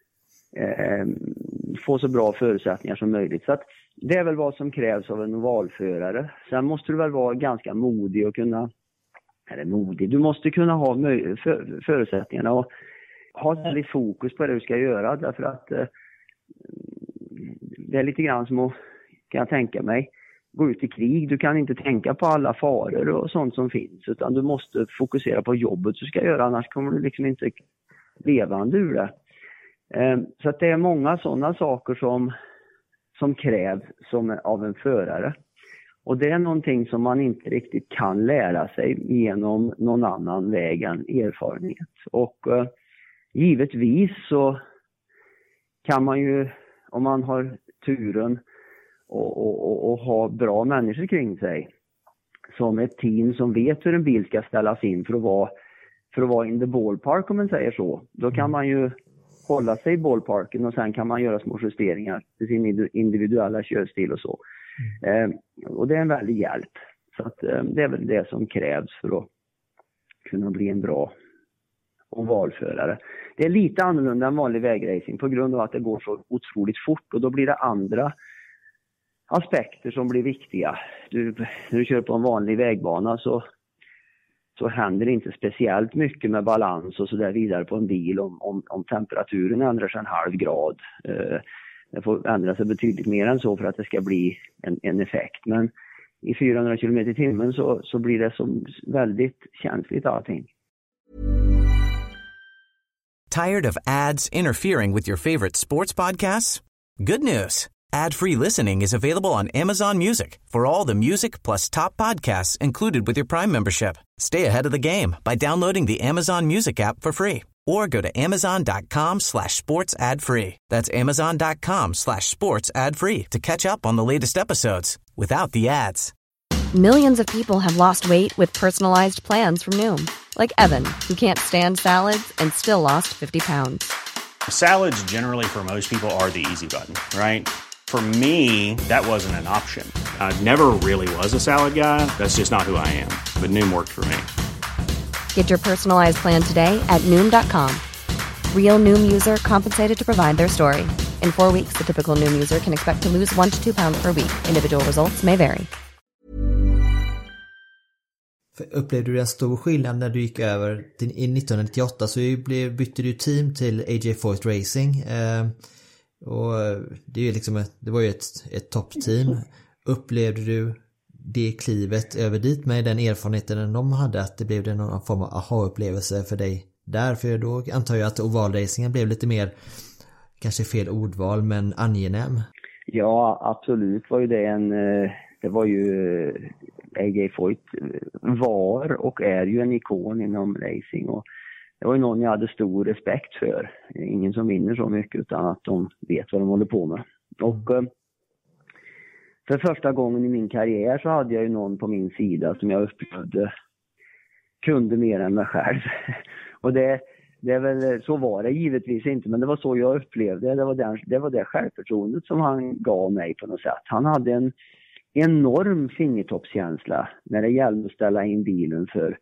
få så bra förutsättningar som möjligt. Så att det är väl vad som krävs av en ovalförare. Sen måste du väl vara ganska modig och kunna, du måste kunna ha förutsättningarna och ha väldigt fokus på det du ska göra, därför att det är lite grann som att, kan jag tänka mig, gå ut i krig. Du kan inte tänka på alla faror och sånt som finns, utan du måste fokusera på jobbet du ska göra, annars kommer du liksom inte levande ur det. Så att det är många sådana saker som krävs av en förare. Och det är någonting som man inte riktigt kan lära sig genom någon annan väg än erfarenhet. Och givetvis så kan man ju, om man har turen och ha bra människor kring sig, som ett team som vet hur en bil ska ställas in för att vara in the ballpark, om man säger så. Då kan man ju hålla sig i ballparken och sen kan man göra små justeringar till sin individuella körstil och så. Och det är en väldig hjälp. Så att, det är väl det som krävs för att kunna bli en bra ovalförare. Det är lite annorlunda än vanlig vägracing på grund av att det går så otroligt fort, och då blir det andra aspekter som blir viktiga. När du kör på en vanlig vägbana så händer det inte speciellt mycket med balans och så där vidare på en bil om temperaturen ändrar sig 0,5 grad. Det får ändra sig betydligt mer än så för att det ska bli en effekt. Men i 400 km i timmen så blir det som väldigt känsligt allting. Tired of ads interfering with your favorite sports podcasts? Good news. Ad-free listening is available on Amazon Music for all the music plus top podcasts included with your Prime membership. Stay ahead of the game by downloading the Amazon Music app for free or go to amazon.com/sports ad free. That's amazon.com/sports ad free to catch up on the latest episodes without the ads. Millions of people have lost weight with personalized plans from Noom. Like Evan, who can't stand salads and still lost 50 pounds. Salads generally for most people are the easy button, right? For me, that wasn't an option. I never really was a salad guy. That's just not who I am. But Noom worked for me. Get your personalized plan today at Noom.com. Real Noom user compensated to provide their story. In 4 weeks, the typical Noom user can expect to lose 1 to 2 pounds per week. Individual results may vary. Upplevde du en stor skillnad när du gick över till, i 1998 så bytte du team till AJ Foyt Racing och det är ju liksom det var ju ett toppteam. Upplevde du det klivet över dit med den erfarenheten de hade, att det blev någon form av aha-upplevelse för dig där? För då antar jag att ovalracingen blev lite mer, kanske fel ordval, men angenäm. Ja, absolut var ju det var ju AJ Foyt var och är ju en ikon inom racing, och det var ju någon jag hade stor respekt för. Ingen som vinner så mycket utan att de vet vad de håller på med. Och för första gången i min karriär så hade jag ju någon på min sida som jag upplevde kunde mer än mig själv. Och det är väl, så var det givetvis inte, men det var så jag upplevde. Det var det självförtroendet som han gav mig på något sätt. Han hade en enorm fingertoppskänsla när det gällde att ställa in bilen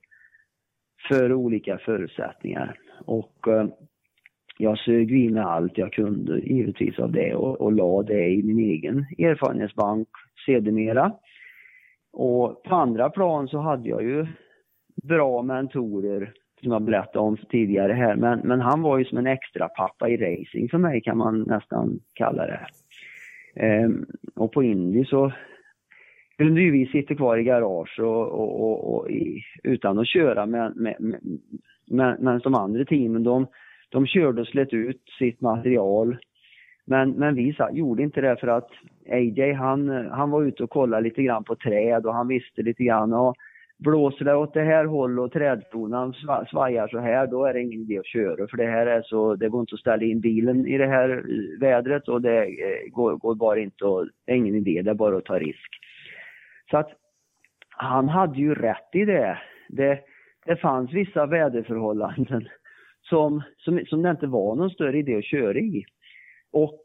för olika förutsättningar. Och jag sög in med allt jag kunde givetvis av det och la det i min egen erfarenhetsbank sedermera. Och på andra plan så hade jag ju bra mentorer som jag berättade om tidigare här. Men han var ju som en extra pappa i racing för mig, kan man nästan kalla det. Och på Indy så kunde ju vi sitta kvar i garage och utan att köra, men som andra teamen de körde och slet ut sitt material. Men vi gjorde inte det, för att AJ han var ute och kollade lite grann på träd och han visste lite grann, och blåser det åt det här hållet och trädkronan svajar så här, då är det ingen idé att köra, för det här är så, det går inte att ställa in bilen i det här vädret, och det går bara inte, och det är ingen idé, det är bara att ta risk. Så att han hade ju rätt i det. Det fanns vissa väderförhållanden som det inte var någon större idé att köra i. Och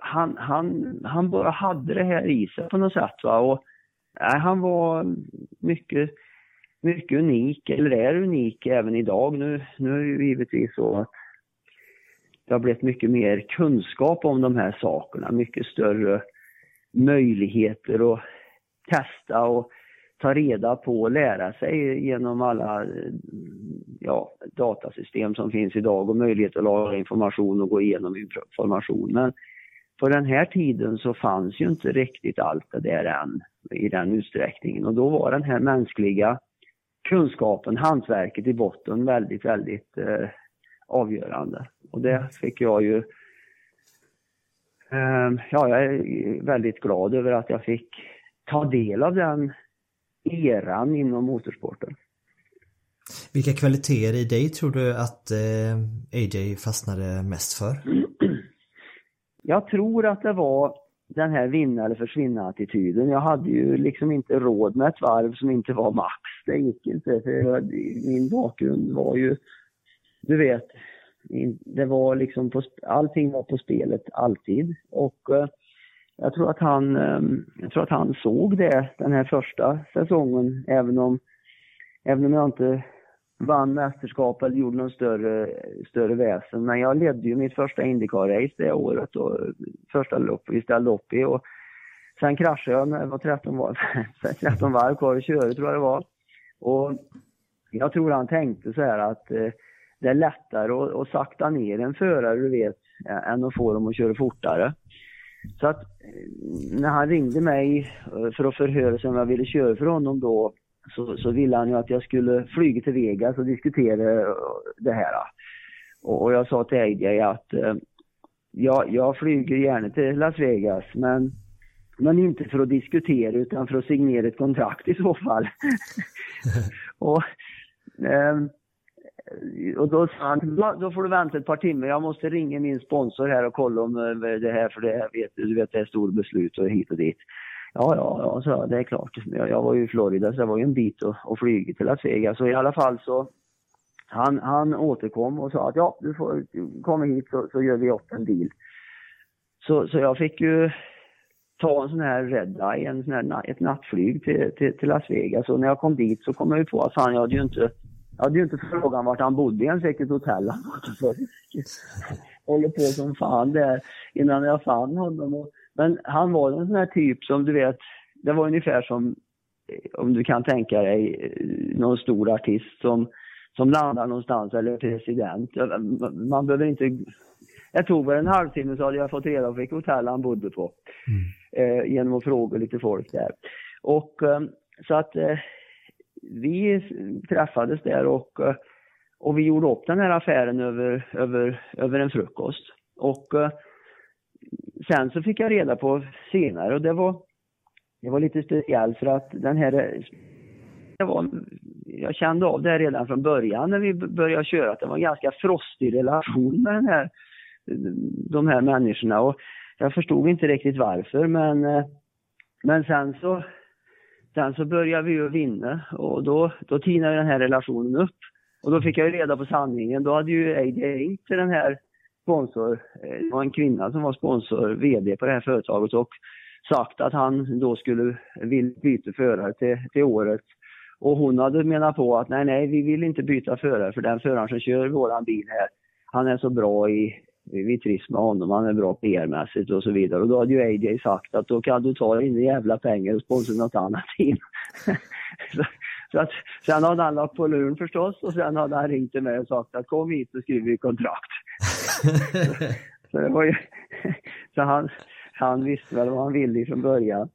han bara hade det här i sig på något sätt. Va? Och han var mycket, mycket unik, eller är unik även idag. Nu är det ju givetvis så att det har blivit mycket mer kunskap om de här sakerna. Mycket större möjligheter att testa och ta reda på och lära sig genom alla datasystem som finns idag, och möjlighet att lagra information och gå igenom information. Men på den här tiden så fanns ju inte riktigt allt det där än i den utsträckningen, och då var den här mänskliga kunskapen, hantverket i botten väldigt, väldigt avgörande. Och det fick jag ju jag är väldigt glad över att jag fick ta del av den eran inom motorsporten. Vilka kvaliteter i dig tror du att AJ fastnade mest för? Jag tror att det var den här vinna eller försvinna attityden. Jag hade ju liksom inte råd med ett varv som inte var max. Det gick inte, för min bakgrund var ju, du vet, det var liksom allting var på spelet alltid. Och jag tror att han såg det den här första säsongen, även om jag inte vann mästerskap eller gjorde någon större väsen. Men jag ledde ju mitt första IndyCar-race det året, och första lopp vi ställde upp i, och sen kraschade jag när det var 13 varv kvar att köra, tror jag det var. Och jag tror han tänkte så här att det är lättare att sakta ner en förare, du vet, än att få dem att köra fortare. Så att när han ringde mig för att förhöra sig om jag ville köra för honom då, så ville han ju att jag skulle flyga till Vegas och diskutera det här. Och jag sa till AJ att jag flyger gärna till Las Vegas, men inte för att diskutera utan för att signera ett kontrakt i så fall. och då sa han, då får du vänta ett par timmar, jag måste ringa min sponsor här och kolla om det här, för det här du vet det är stora beslut och hit och dit. Ja, så det är klart. Jag var ju i Florida, så det var ju en bit att flyga till Las Vegas. Så i alla fall så han återkom och sa att ja, du får komma hit så gör vi upp en deal. Så jag fick ju ta en sån här red eye, ett nattflyg till Las Vegas. Och när jag kom dit så kom jag ju på att jag hade ju inte frågat vart han bodde, ens vilket hotell han var. Håller på som fan där innan jag fann honom. Men han var en sån här typ som du vet, det var ungefär som, om du kan tänka dig, någon stor artist som landar någonstans, eller president. Man behöver inte, jag tog väl en halvtimme så hade jag fått reda på vilket hotell han bodde på. Genom att fråga lite folk där. Och så att vi träffades där och vi gjorde upp den här affären över en frukost. Och sen så fick jag reda på senare, och det var lite speciellt för att jag kände av det redan från början när vi började köra, att det var en ganska frostig relation med de här människorna, och jag förstod inte riktigt varför, men sen så började vi ju vinna, och då tinade den här relationen upp, och då fick jag ju reda på sanningen. Då hade ju AJ ringt till den här sponsor, det var en kvinna som var sponsor, vd på det här företaget, och sagt att han då vill byta förare till året. Och hon hade menat på att nej, vi vill inte byta förare, för den föraren som kör våran bil här, han är så bra vi trivs med honom, han är bra PR-mässigt och så vidare. Och då hade ju AJ sagt att då kan du ta in jävla pengar och sponsra något annat team. så att, sen hade han lagt på luren förstås, och sen hade han ringt till mig och sagt att kom hit och skriver vi kontrakt. så det var ju, så han visste väl vad han ville från början.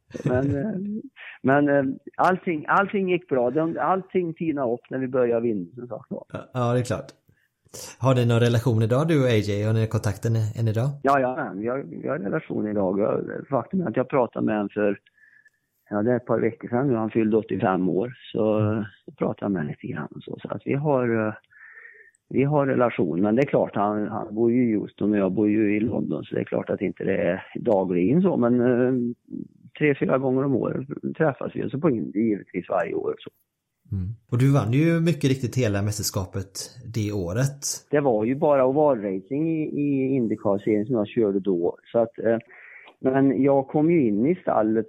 Men allting gick bra. Allting tinade upp när vi började vinna, som sagt. Ja, det är klart. Har ni någon relation idag, du och AJ? Har ni kontakten än idag? Ja, vi har en relation idag. Faktum är att jag pratade med honom för det är ett par veckor sedan nu. Han fyllde 85 år. Så pratade jag med honom lite grann. Så att vi har relation. Men det är klart, han bor ju i Houston och jag bor ju i London. Så det är klart att inte det är dagligen så. Men 3-4 gånger om året träffas vi. Och så på Indy givetvis varje år. Så. Och du vann ju mycket riktigt hela mästerskapet det året. Det var ju bara ovalracing i IndyCar-serien som jag körde då. Så att, men jag kom ju in i stallet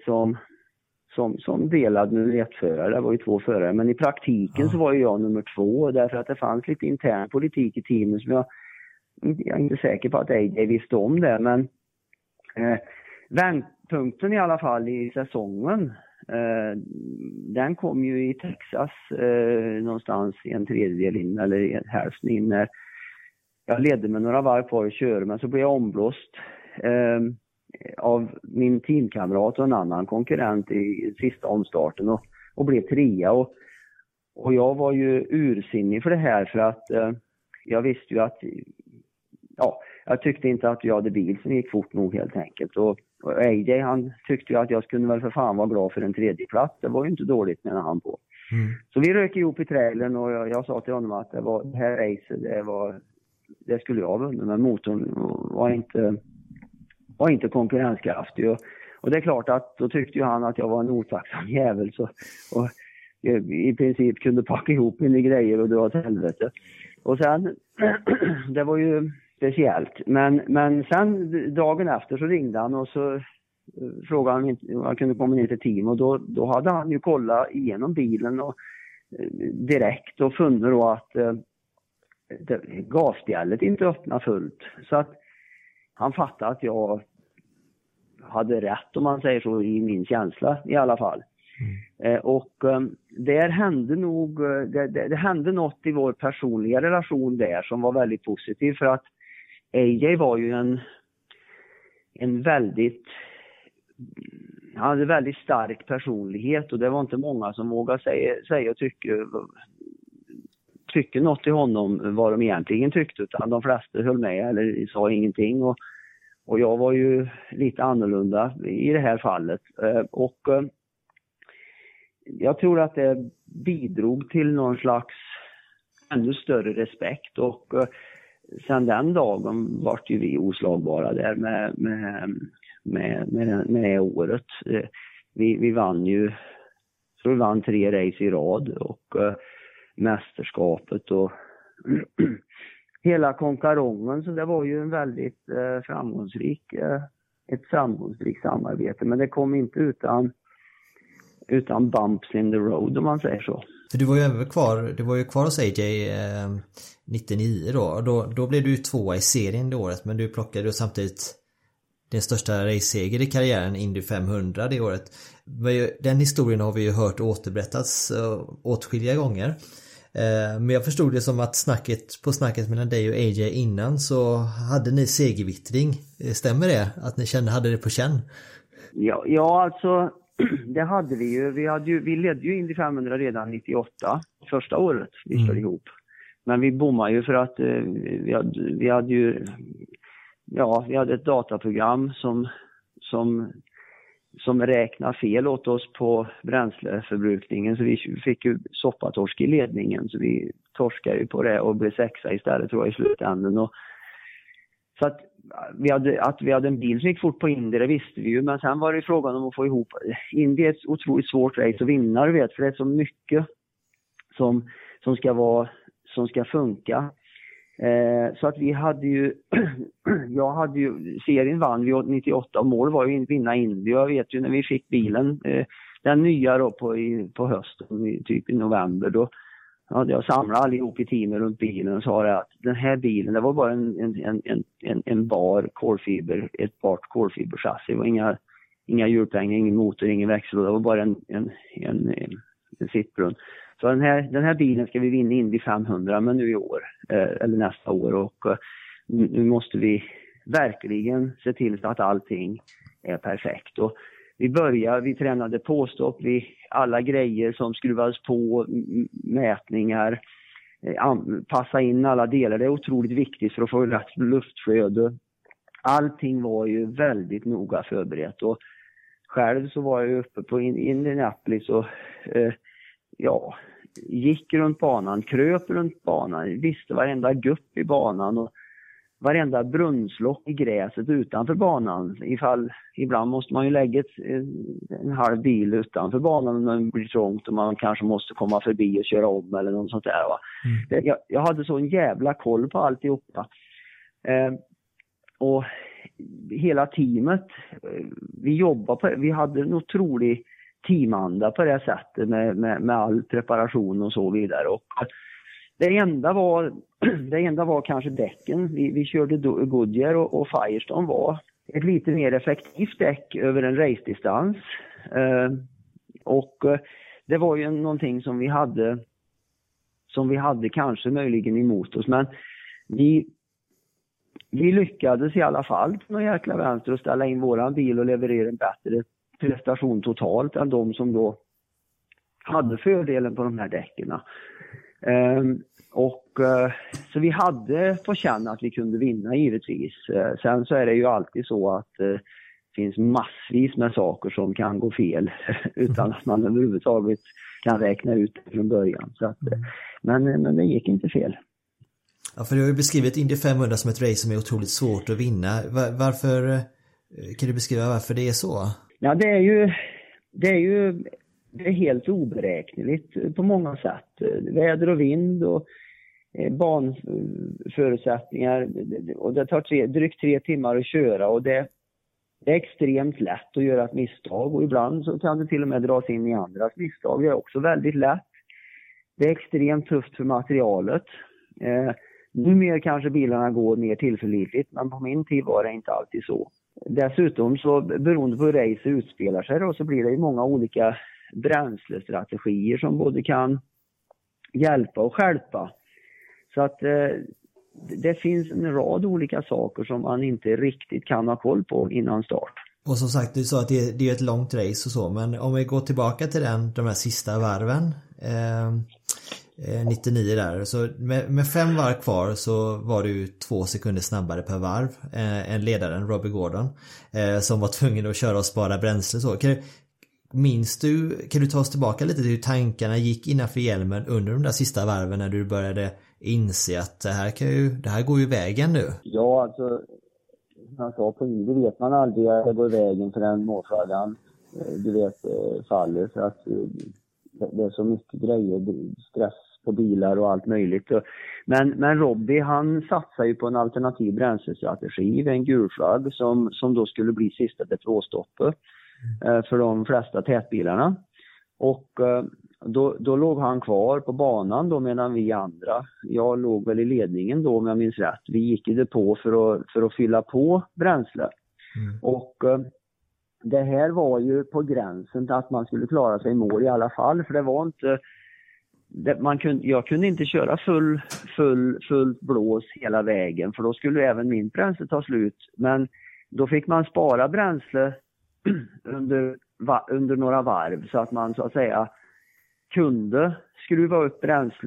som delad nummer 1-förare. Det var ju 2 förare. Men i praktiken så var ju jag nummer 2. Därför att det fanns lite intern politik i teamet som jag är inte säker på att AJ visste om det. Men vändpunkten i alla fall i säsongen, den kom ju i Texas någonstans i en tredjedel in eller hälften in, när jag ledde med några varv kvar att köra, men så blev jag omblåst av min teamkamrat och en annan konkurrent i sista omstarten och blev 3. Och jag var ju ursinnig för det här, för att jag visste ju att jag tyckte inte att jag hade bil som gick fort nog helt enkelt, och Och AJ, han tyckte ju att jag skulle väl för fan vara glad för en 3:e plats. Det var ju inte dåligt menar han på. Så vi rök ihop i trailern och jag sa till honom att det här racet, det skulle jag ha vunnit, men motorn var inte konkurrenskraftig. Och det är klart att då tyckte ju han att jag var en otacksam jävel och i princip kunde packa ihop mina grejer och dra till helvete. Och sen, det var ju speciellt. Men sen dagen efter så ringde han och så frågade han om han kunde komma ner till team. Och då hade han ju kollat igenom bilen och direkt och funnit då att gasspjället inte öppnade fullt. Så att han fattade att jag hade rätt, om man säger så, i min känsla i alla fall. Och där hände nog det hände något i vår personliga relation där som var väldigt positiv, för att AJ var ju en väldigt, han hade väldigt stark personlighet och det var inte många som vågade säga och tycka något till honom vad de egentligen tyckte, utan de flesta höll med eller sa ingenting, och jag var ju lite annorlunda i det här fallet. Och jag tror att det bidrog till någon slags ännu större respekt, och sen den dagen vart ju vi oslagbara där med det året. Vi vann ju, så vi vann 3 race i rad och mästerskapet och hela konkarongen, så det var ju en väldigt ett framgångsrikt samarbete, men det kom inte utan bumps in the road, om man säger så. För du var ju kvar hos AJ 99 då blev du 2 i serien det året, men du plockade ju samtidigt den största raceseger i karriären, Indy 500 det året. Den historien har vi ju hört återberättas åtskilliga gånger. Men jag förstod det som att snacket mellan dig och AJ innan så hade ni segervittring. Stämmer det? Att ni hade det på känn? Ja, alltså det hade vi ju. Vi ledde ju Indy 500 redan 98, första året vi körde ihop. Men vi bommade ju för att vi hade ett dataprogram som räknar fel åt oss på bränsleförbrukningen, så vi fick ju soppatorsk i ledningen, så vi torskade ju på det och blev 6 istället, tror jag, i slutändan. Och så att vi hade en bil som gick fort på Indy, det visste vi ju, men sen var det frågan om att få ihop. Indy är ett otroligt svårt race att vinna, du vet, för det är så mycket som ska funka. Så att vi hade ju serien vann vi 98 och mål var ju vinna Indy. Jag vet ju när vi fick bilen, den nya då på hösten, typ i november, då hade jag samlat allihop i teamet runt bilen och sa att den här bilen, det var bara en bar kolfiber, ett bart kolfiberchassi. Det var inga hjulpengar, ingen motor, ingen växel, det var bara en sittbrunn. Så den här bilen ska vi vinna Indy 500 men nu i år, eller nästa år, och nu måste vi verkligen se till så att allting är perfekt. Och vi tränade påstopp, alla grejer som skruvades på, mätningar, passa in alla delar. Det är otroligt viktigt för att få rätt luftflöde. Allting var ju väldigt noga förberett, och själv så var jag uppe på Indianapolis och gick runt banan, kröp runt banan, visste varenda gupp i banan och varenda brunnslock i gräset utanför banan. Ibland måste man ju lägga en halv bil utanför banan när det blir trångt och man kanske måste komma förbi och köra om eller något sånt där. Va? Jag hade så en jävla koll på alltihopa. Och hela teamet, vi hade en otrolig teamanda på det sättet med all preparation och så vidare. Och det enda var kanske däcken. Vi körde Goodyear och Firestone var ett lite mer effektivt däck över en race-distans. Och det var ju någonting som vi hade kanske möjligen emot oss. Men vi lyckades i alla fall på någon jäkla vänster att ställa in våran bil och leverera en bättre prestation totalt än de som då hade fördelen på de här däckerna. Så vi hade på känn att vi kunde vinna givetvis. Sen så är det ju alltid så att finns massvis med saker som kan gå fel utan att man överhuvudtaget kan räkna ut från början. Så att, men det gick inte fel. Ja, för du har ju beskrivit Indy 500 som ett race som är otroligt svårt att vinna. Varför kan du beskriva varför det är så? Ja, det är helt oberäkneligt på många sätt. Väder och vind och banförutsättningar, och det tar drygt 3 timmar att köra, och det är extremt lätt att göra ett misstag, och ibland så kan det till och med dras in i andras misstag. Det är också väldigt lätt. Det är extremt tufft för materialet. Numera kanske bilarna går mer tillförlitligt, men på min tid var det inte alltid så. Dessutom så beroende på hur race utspelar sig då, så blir det ju många olika bränslestrategier som både kan hjälpa och stjälpa. Så att det finns en rad olika saker som man inte riktigt kan ha koll på innan start. Och som sagt, du sa att det är ett långt race och så, men om vi går tillbaka till de här sista varven, 99 där, så med 5 varv kvar så var du 2 sekunder snabbare per varv än ledaren Robbie Gordon, som var tvungen att köra och spara bränsle. Så kan du ta oss tillbaka lite till hur tankarna gick innanför hjälmen under de där sista varven när du började inse att det här går ju vägen nu? Ja, alltså som jag sa på Indy, vet man aldrig att det går vägen för en målflaggan faller, för att det är så mycket grejer, stress på bilar och allt möjligt. Men Robbie, han satsar ju på en alternativ bränslestrategi, en gulflagg som då skulle bli sista depåstoppet för de flesta tätbilarna. Och då låg han kvar på banan då, medan vi andra, jag låg väl i ledningen då om jag minns rätt. Vi gick i depå för att fylla på bränsle. Och det här var ju på gränsen till att man skulle klara sig i mål i alla fall, för det var inte jag kunde inte köra fullt blås hela vägen, för då skulle även min bränsle ta slut. Men då fick man spara bränsle under några varv, så att man så att säga kunde skruva upp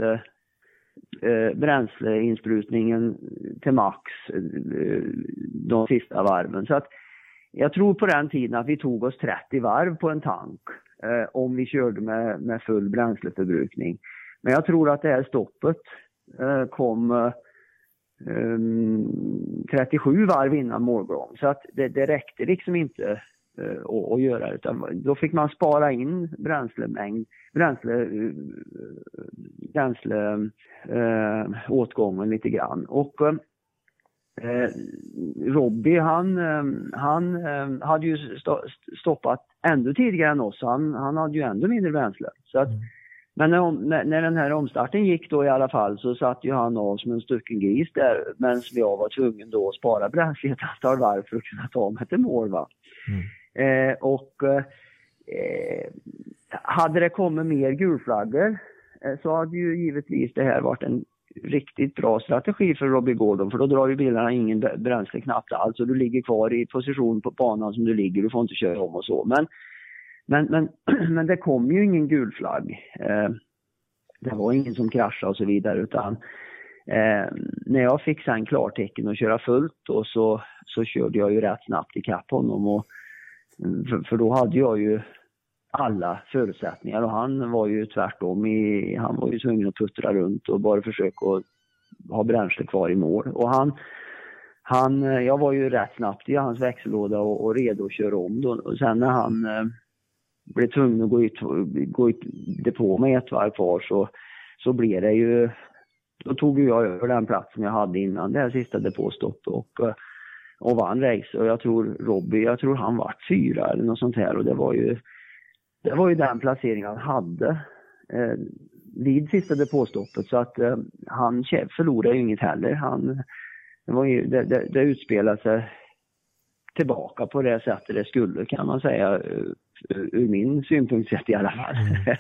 bränsleinsprutningen till max de sista varven. Så att jag tror på den tiden att vi tog oss 30 varv på en tank om vi körde med full bränsleförbrukning. Men jag tror att det här stoppet kom 37 varv innan målgång. Så att det räckte liksom inte att göra, utan då fick man spara in bränsleåtgången lite grann. Och Robbie han hade ju stoppat ännu tidigare än oss. Han hade ju ännu mindre bränsle. Så att, men när den här omstarten gick då i alla fall, så satt ju han av som en stucken gris där, medan jag var tvungen då att spara bränsle ett antal varv för att kunna ta mig till mål, va. Hade det kommit mer gulflaggor så hade ju givetvis det här varit en riktigt bra strategi för Robbie Gordon, för då drar ju bilarna ingen bränsle knappt alls, och du ligger kvar i position på banan som du ligger, du får inte köra om och så. Men det kom ju ingen gulflagg. Det var ingen som kraschade och så vidare, utan när jag fick sen klartecken att köra fullt, och så körde jag ju rätt snabbt ikapp honom, och för då hade jag ju alla förutsättningar, och han var ju tvärtom. Han var ju tvungen att puttra runt och bara försöka att ha bränsle kvar i mål. Och jag var ju rätt snabbt i hans växellåda och redo att köra om då. Och sen när han blev tvungen att gå ut depå med ett varv kvar, så blev det ju, då tog jag över den plats som jag hade innan det här sista depåstoppet och vann race. Och jag tror han var 4 eller något sånt här, och det var ju den placeringen han hade vid sista depåstoppet, så att han förlorade ju inget heller. Det utspelade sig tillbaka på det sättet det skulle, kan man säga, ur min synpunkt sett i alla fall.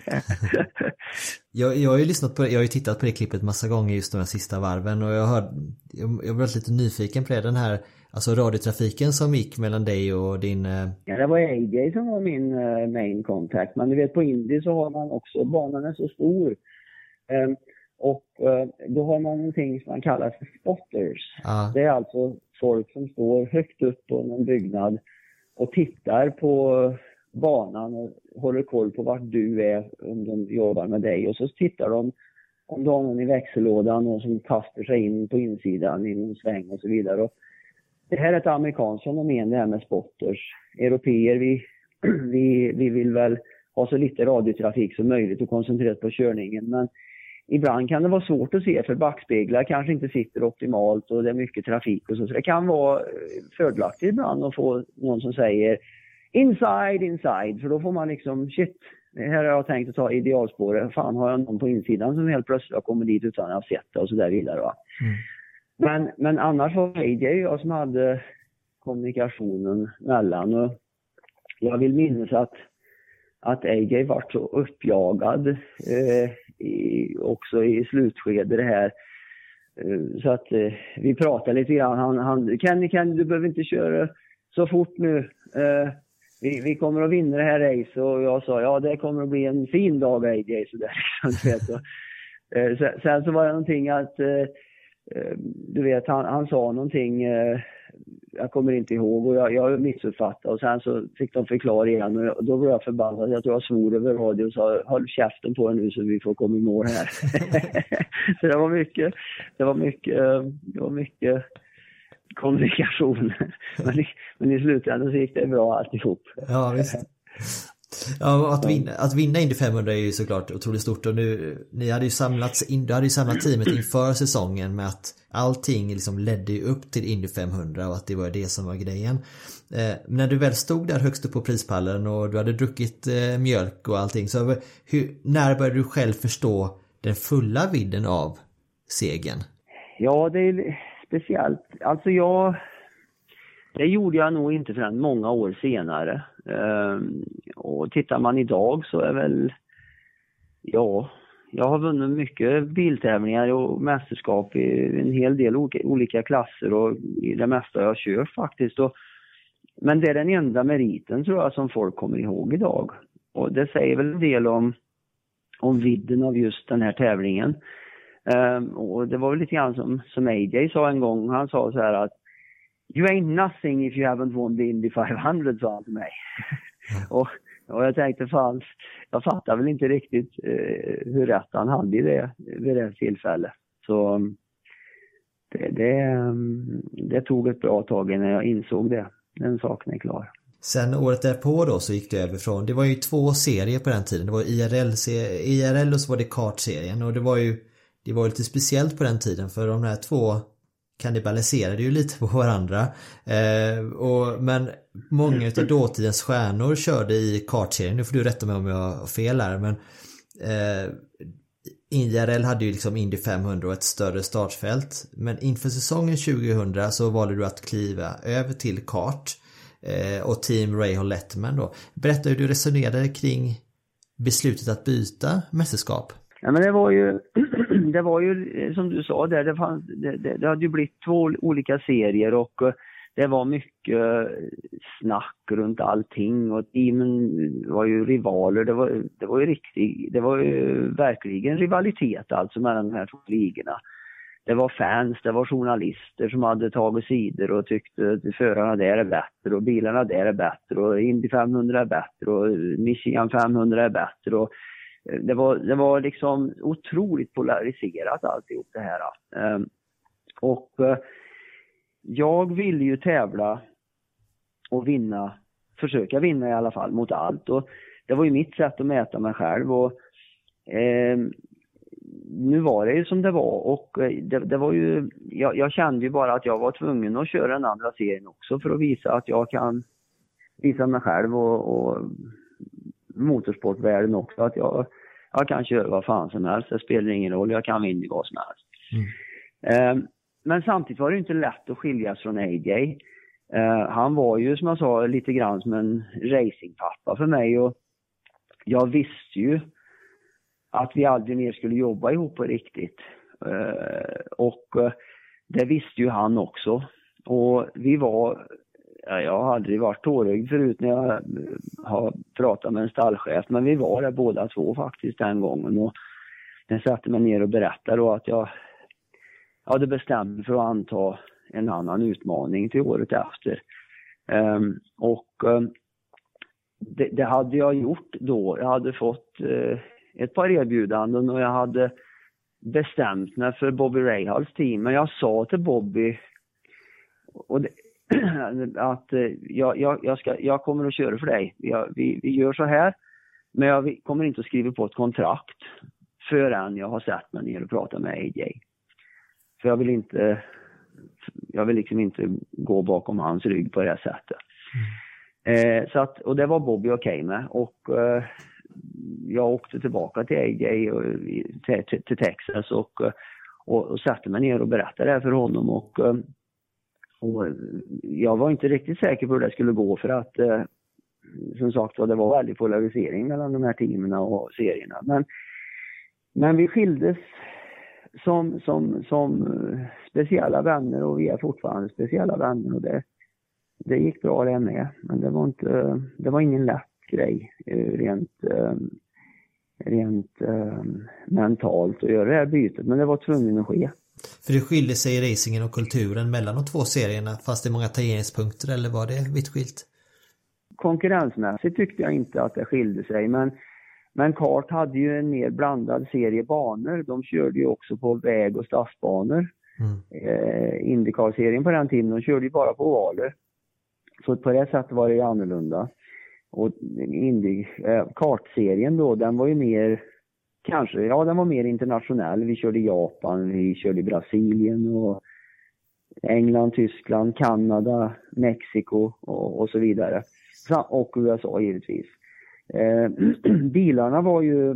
Jag har ju lyssnat på det, jag har ju tittat på det klippet massa gånger, just de här sista varven, och jag var lite nyfiken på det, den här alltså radiotrafiken som gick mellan dig och din... Ja, det var AJ som var min main contact. Men du vet, på Indy så har man också, banan är så stor. Och då har man någonting som man kallar för spotters. Det är alltså folk som står högt upp på någon byggnad och tittar på banan och håller koll på vart du är om de jobbar med dig. Och så tittar de om du har någon i växellådan och som kastar sig in på insidan i någon sväng och så vidare. Och det här är ett amerikanskt fenomen, det här med spotters. Europeer, vi vill väl ha så lite radiotrafik som möjligt och koncentrera på körningen. Men ibland kan det vara svårt att se för backspeglar kanske inte sitter optimalt och det är mycket trafik och så. Så det kan vara fördelaktigt ibland att få någon som säger inside. För då får man liksom, shit, det här har jag tänkt att ta idealspåret. Fan, har jag någon på insidan som helt plötsligt har kommit dit utan att jag har sett det och så där vidare, va. Men annars var det jag som hade kommunikationen mellan. Och jag vill minnas att AJ var så uppjagad också i slutskedet det här. Så att vi pratade lite grann. Kenny, du behöver inte köra så fort nu. Vi kommer att vinna det här race. Och jag sa, ja, det kommer att bli en fin dag, AJ. Så där, sen så var det någonting att du vet, han sa någonting, jag kommer inte ihåg och jag missuppfattade och sen så fick de förklara igen och då blev jag förbannad. Jag tror jag svor över radio och sa, håll käften på er nu så vi får komma i mål här. Så det var mycket kommunikation. Men i slutändan så gick det bra alltihop. Ja, visst. Ja, att vinna Indy 500 är ju såklart otroligt stort och nu, du hade ju samlat teamet inför säsongen med att allting liksom ledde ju upp till Indy 500 och att det var det som var grejen. När du väl stod där högst upp på prispallen och du hade druckit mjölk och allting, så när började du själv förstå den fulla vidden av segern? Ja, det är speciellt. Alltså det gjorde jag nog inte förrän många år senare. Och tittar man idag så är väl, ja, jag har vunnit mycket biltävlingar och mästerskap i en hel del olika klasser och i det mesta jag kör faktiskt. Men det är den enda meriten tror jag som folk kommer ihåg idag. Och det säger väl en del om vidden av just den här tävlingen. Och det var väl lite grann som AJ sa en gång. Han sa så här att you ain't nothing if you haven't won the Indy 500, sa han till mig. och jag tänkte, fan, jag fattar väl inte riktigt hur rätt han hade i det vid det tillfället. Så det tog ett bra tag innan jag insåg det. Den saken är klar. Sen året därpå då så gick det över från, det var ju 2 serier på den tiden. Det var IRL och så var det kartserien och det var lite speciellt på den tiden för de här 2 kannibaliserade ju lite på varandra. Men många av dåtidens stjärnor körde i kartserien. Nu får du rätta mig om jag har fel här, men IRL hade ju liksom Indy 500 och ett större startfält. Men inför säsongen 2000 så valde du att kliva över till kart och Team Rahal Letterman då. Berätta hur du resonerade kring beslutet att byta mästerskap. Ja, men det var ju som du sa där, det hade ju blivit 2 olika serier och det var mycket snack runt allting och teamen var ju rivaler. Det var ju verkligen rivalitet alltså mellan de här 2 ligorna. Det var fans, det var journalister som hade tagit sidor och tyckte att förarna där är bättre och bilarna där är bättre och Indy 500 är bättre och Michigan 500 är bättre och det var liksom otroligt polariserat alltihop det här. Och jag ville ju tävla och försöka vinna i alla fall mot allt. Och det var ju mitt sätt att mäta mig själv. Och nu var det ju som det var. Och det var ju, jag kände ju bara att jag var tvungen att köra den andra serien också för att visa att jag kan visa mig själv och motorsportvärlden också att jag kan köra vad fan som helst, det spelar ingen roll, jag kan vinna vad som helst. Men samtidigt var det inte lätt att skiljas från AJ. Han var ju som jag sa lite grann som en racingpappa för mig och jag visste ju att vi aldrig mer skulle jobba ihop på riktigt. Och det visste ju han också. Och jag har aldrig varit tårögd förut när jag har pratat med en stallchef, men vi var där båda 2 faktiskt den gången och den satte mig ner och berättade då att jag hade bestämt för att anta en annan utmaning till året efter. Det hade jag gjort då. Jag hade fått ett par erbjudanden och jag hade bestämt mig för Bobby Rahals team. Men jag sa till Bobby att jag kommer att köra för dig. Vi gör så här, men jag kommer inte att skriva på ett kontrakt förrän jag har sett mig ner och pratat med AJ. För jag vill liksom inte gå bakom hans rygg på det här sättet. Och det var Bobby okej med. Och jag åkte tillbaka till AJ till Texas och satte mig ner och berättade det här för honom. Och jag var inte riktigt säker på hur det skulle gå, för att som sagt det var väldigt polarisering mellan de här teamen och serierna. Men vi skildes som speciella vänner, och vi är fortfarande speciella vänner, och det gick bra det med. Men det var ingen lätt grej rent mentalt att göra det här bytet, men det var tvungen att ske. För det skiljer sig i racingen och kulturen mellan de två serierna, fast det är många tangeringspunkter, eller var det vitt skilt? Konkurrensmässigt tyckte jag inte att det skilde sig, men kart hade ju en mer blandad serie banor. De körde ju också på väg- och stadsbanor. IndyCar-serien på den tiden, de körde ju bara på ovaler. Så på det sättet var det ju annorlunda. Och kartserien då, den var ju mer, den var mer internationell. Vi körde i Japan, vi körde i Brasilien och England, Tyskland, Kanada, Mexiko och så vidare. Och USA givetvis. Bilarna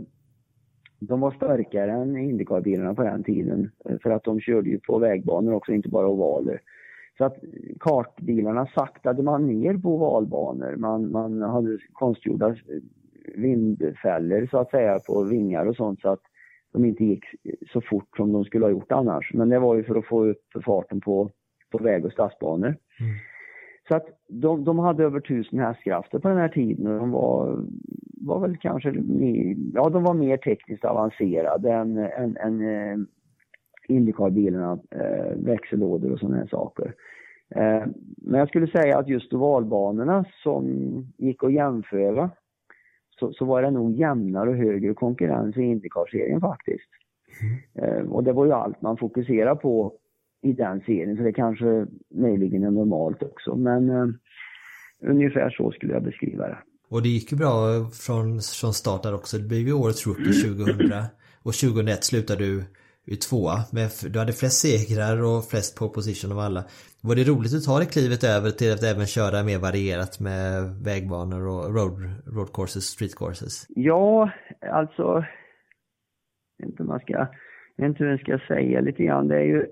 de var starkare än IndyCar-bilarna på den tiden, för att de körde ju på vägbanor också, inte bara ovaler. Så att kartbilarna saktade man ner på ovalbanor. Man hade konstgjorda vindfällor så att säga på vingar och sånt, så att de inte gick så fort som de skulle ha gjort annars. Men det var ju för att få upp farten på väg- och stadsbanor. Så att de hade över 1000 hästkrafter på den här tiden, och de var väl kanske de var mer tekniskt avancerade än IndyCar-bilarna, växellådor och sådana här saker. Men jag skulle säga att just ovalbanorna som gick att jämföra, så var det nog jämnare och högre konkurrens i IndyCar-serien faktiskt. Och det var ju allt man fokuserar på i den serien, så det kanske möjligen är normalt också, men ungefär så skulle jag beskriva det. Och det gick ju bra från start där också. Det blev ju årets rookie 2000 och 2001 slutade du tvåa, men du hade flest segrar och flest pole position av alla. Var det roligt att ta det klivet över till att även köra mer varierat med vägbanor och road courses, street courses? Ja, alltså jag vet inte hur jag ska säga lite grann. Det är ju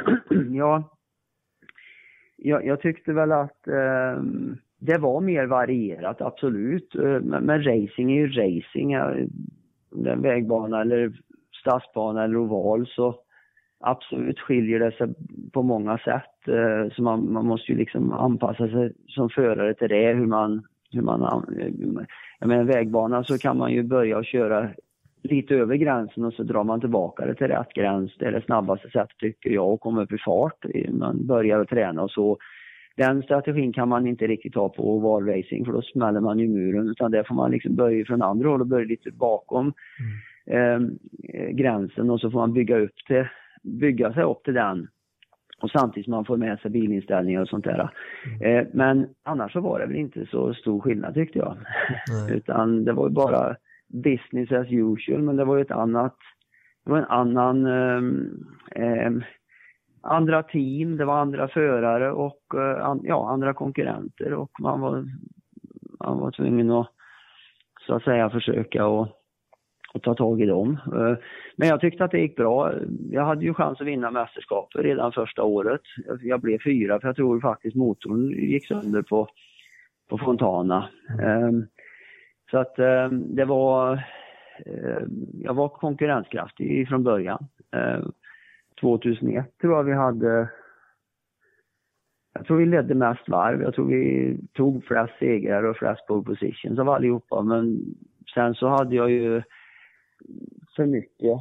jag tyckte väl att det var mer varierat, absolut. Men racing är ju racing. Den vägbana eller stadsbana eller oval, så absolut skiljer det sig på många sätt. Så man måste ju liksom anpassa sig som förare till det. Jag menar, vägbana så kan man ju börja köra lite över gränsen och så drar man tillbaka det till rätt gräns. Det är det snabbaste sättet tycker jag att komma upp i fart. Man börjar att träna och så. Den strategin kan man inte riktigt ta på ovalracing, för då smäller man ju muren, utan där får man liksom börja från andra håll och börja lite bakom gränsen, och så får man bygga sig upp till den, och samtidigt man får med sig bilinställningar och sånt där. Men annars så var det väl inte så stor skillnad tyckte jag. Utan det var ju bara business as usual, men det var ju andra team, det var andra förare och andra konkurrenter, och man var tvungen att så att säga försöka och ta tag i dem. Men jag tyckte att det gick bra. Jag hade ju chans att vinna mästerskapet redan första året. Jag blev 4, för jag tror faktiskt motorn gick sönder på Fontana. Så att det var jag var konkurrenskraftig från början. 2001 tror jag vi ledde mest varv. Jag tror vi tog flest segrar och flest pole positions av allihopa, men sen så hade jag ju för mycket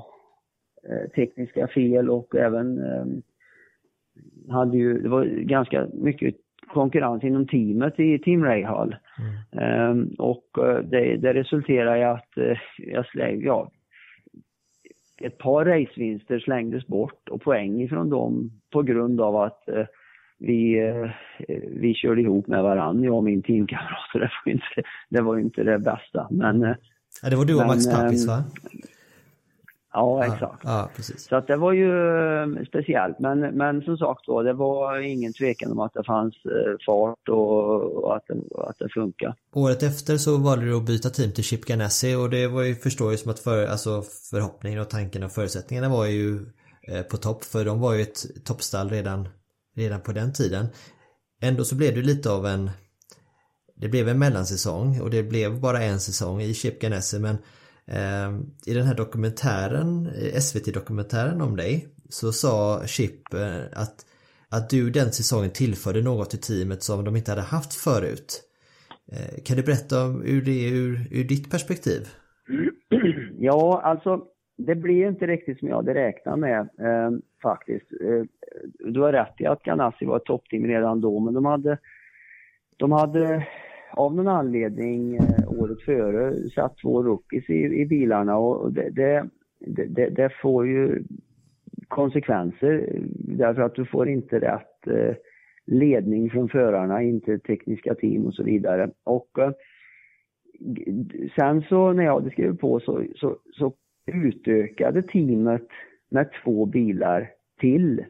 tekniska fel, och även det var ganska mycket konkurrens inom teamet i Team Rahal. Och det resulterar i att ett par racevinster slängdes bort och poäng ifrån dem på grund av att vi körde ihop med varandra, jag och min teamkamrat. Det var inte det bästa. Men, det var du och Max Pappis, va? Ja, exakt. Ja, precis. Så att det var ju speciellt. Men som sagt då, det var ingen tvekan om att det fanns fart och att det funkar. Året efter så valde du att byta team till Chip Ganassi, och det var ju, förstår ju som att förhoppningen och tanken och förutsättningarna var ju på topp, för de var ju ett toppstall redan på den tiden. Ändå så blev det lite av det blev en mellansäsong, och det blev bara en säsong i Chip Ganassi, men i den här dokumentären, SVT-dokumentären om dig, så sa Chip att du den säsongen tillförde något till teamet som de inte hade haft förut. Kan du berätta om hur det är ur ditt perspektiv? Ja, alltså det blev inte riktigt som jag hade räknat med faktiskt. Du har rätt i att Ganassi var ett toppteam redan då, men de hade av någon anledning året före satt 2 rookies i bilarna, och det får ju konsekvenser därför att du får inte rätt ledning från förarna, inte tekniska team och så vidare. Och sen så när jag hade skrivit på så utökade teamet med 2 bilar till.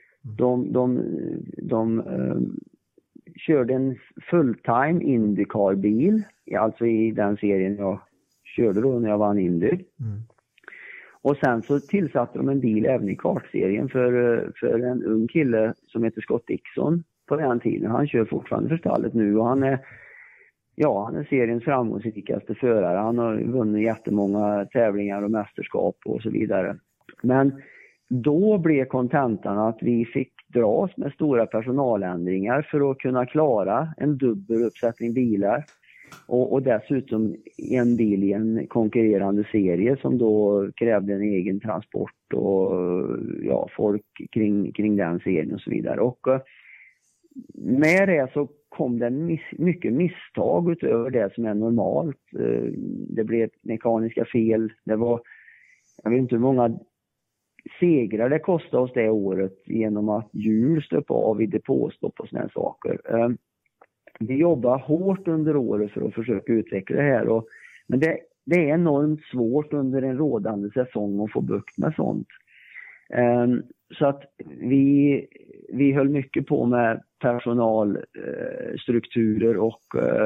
De körde en fulltime IndyCar-bil, alltså i den serien jag körde då när jag vann Indy. Och sen så tillsatte de en bil även i kartserien för en ung kille som heter Scott Dixon på den tiden. Han kör fortfarande för stallet nu, och han är seriens framgångsrikaste förare. Han har vunnit jättemånga tävlingar och mästerskap och så vidare. Men då blev kontentan att vi fick dras med stora personaländringar för att kunna klara en dubbel uppsättning bilar. Och dessutom en bil i en konkurrerande serie som då krävde en egen transport och folk kring den serien och så vidare. Och med det så kom det mycket misstag utöver det som är normalt. Det blev mekaniska fel. Det var, jag vet inte hur många segrar det kostade oss det året genom att hjul stöp av i depåstopp och såna saker. Vi jobbar hårt under året för att försöka utveckla det här. Men det är enormt svårt under en rådande säsong att få bukt med sånt. Så att vi höll mycket på med personalstrukturer och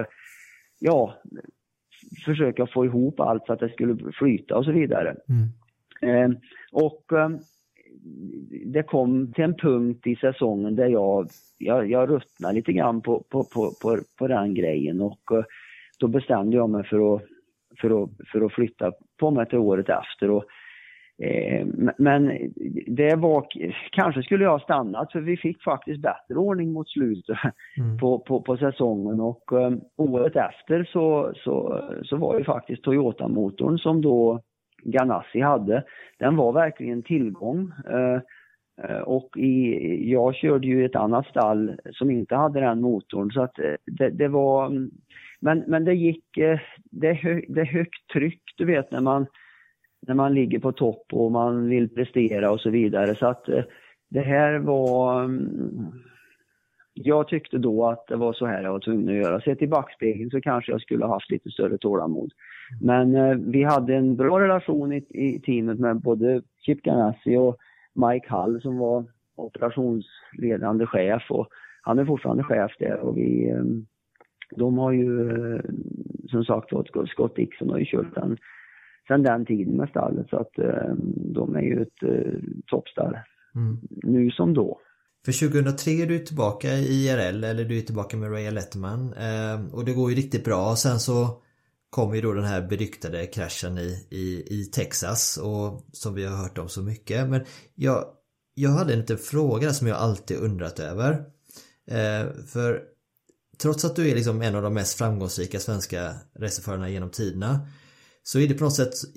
försöka få ihop allt så att det skulle flyta och så vidare. Och det kom till en punkt i säsongen där jag ruttnade lite grann på den grejen, och då bestämde jag mig för att flytta på mig till året efter. Och men det var, kanske skulle jag ha stannat, för vi fick faktiskt bättre ordning mot slutet på säsongen, och året efter så var ju faktiskt Toyota-motorn som då Ganassi hade, den var verkligen tillgång, och jag körde ju ett annat stall som inte hade den motorn, så att det var, men det gick, det är högt tryck, du vet, när man ligger på topp och man vill prestera och så vidare. Så att det här var, jag tyckte då att det var så här jag var tvungen att göra. Sett i backspegeln så kanske jag skulle ha haft lite större tålamod. Men vi hade en bra relation i teamet med både Chip Ganassi och Mike Hull som var operationsledande chef, och han är fortfarande chef där, och de har ju som sagt Scott Dixon har ju kört den sedan den tiden med stallet, så att de är ju ett toppstall nu som då. För 2003 är du tillbaka i IRL, eller du är tillbaka med Ray Letterman, och det går ju riktigt bra. Och sen så kom ju då den här beryktade kraschen i Texas, och som vi har hört om så mycket. Men jag hade en liten fråga som jag alltid undrat över, för trots att du är liksom en av de mest framgångsrika svenska racerförarna genom tiderna, så är det på något sätt,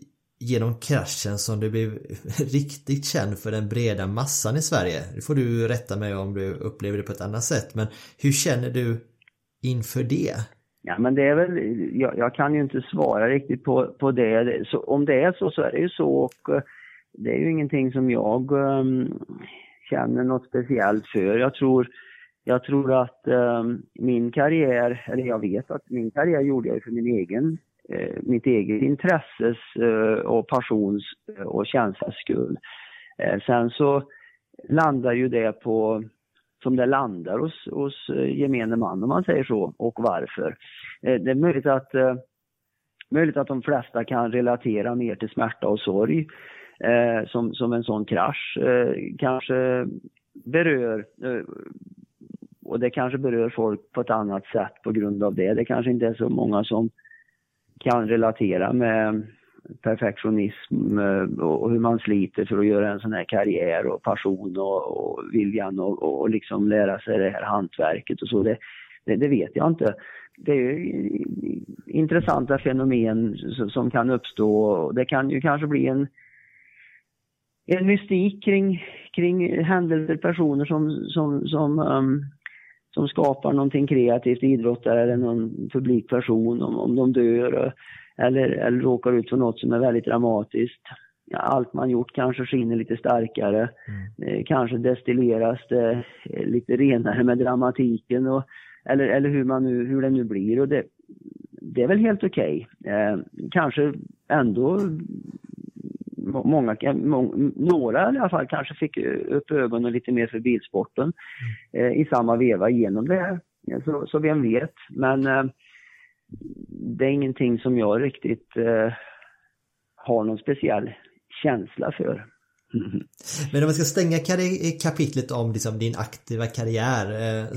genom kraschen som du blev riktigt känd för den breda massan i Sverige. Det får du rätta mig om du upplever det på ett annat sätt. Men hur känner du inför det? Ja, men det är väl, jag kan ju inte svara riktigt på det. Så, om det är så är det ju så, och det är ju ingenting som jag känner något speciellt för. Jag tror att min karriär, eller jag vet att min karriär gjorde jag för mitt eget intresses och passions och känslas skull. Sen så landar ju det på som det landar hos gemene man, om man säger så, och varför. Det är möjligt att de flesta kan relatera mer till smärta och sorg som en sån krasch kanske berör, och det kanske berör folk på ett annat sätt på grund av det. Det kanske inte är så många som kan relatera med perfektionism och hur man sliter för att göra en sån här karriär och passion och viljan och liksom lära sig det här hantverket och så. Det vet jag inte. Det är ju intressanta fenomen som kan uppstå. Det kan ju kanske bli en mystik kring händelser, personer som skapar någonting kreativt, idrottare eller någon publikperson, om de dör eller råkar ut för något som är väldigt dramatiskt. Ja, allt man gjort kanske skiner lite starkare, kanske destilleras det lite renare med dramatiken eller hur det nu blir, och det är väl helt okej. Kanske ändå några i alla fall kanske fick upp ögonen lite mer för bilsporten i samma veva genom det här. Så vem vet, men det är ingenting som jag riktigt har någon speciell känsla för. Men om vi ska stänga kapitlet om liksom din aktiva karriär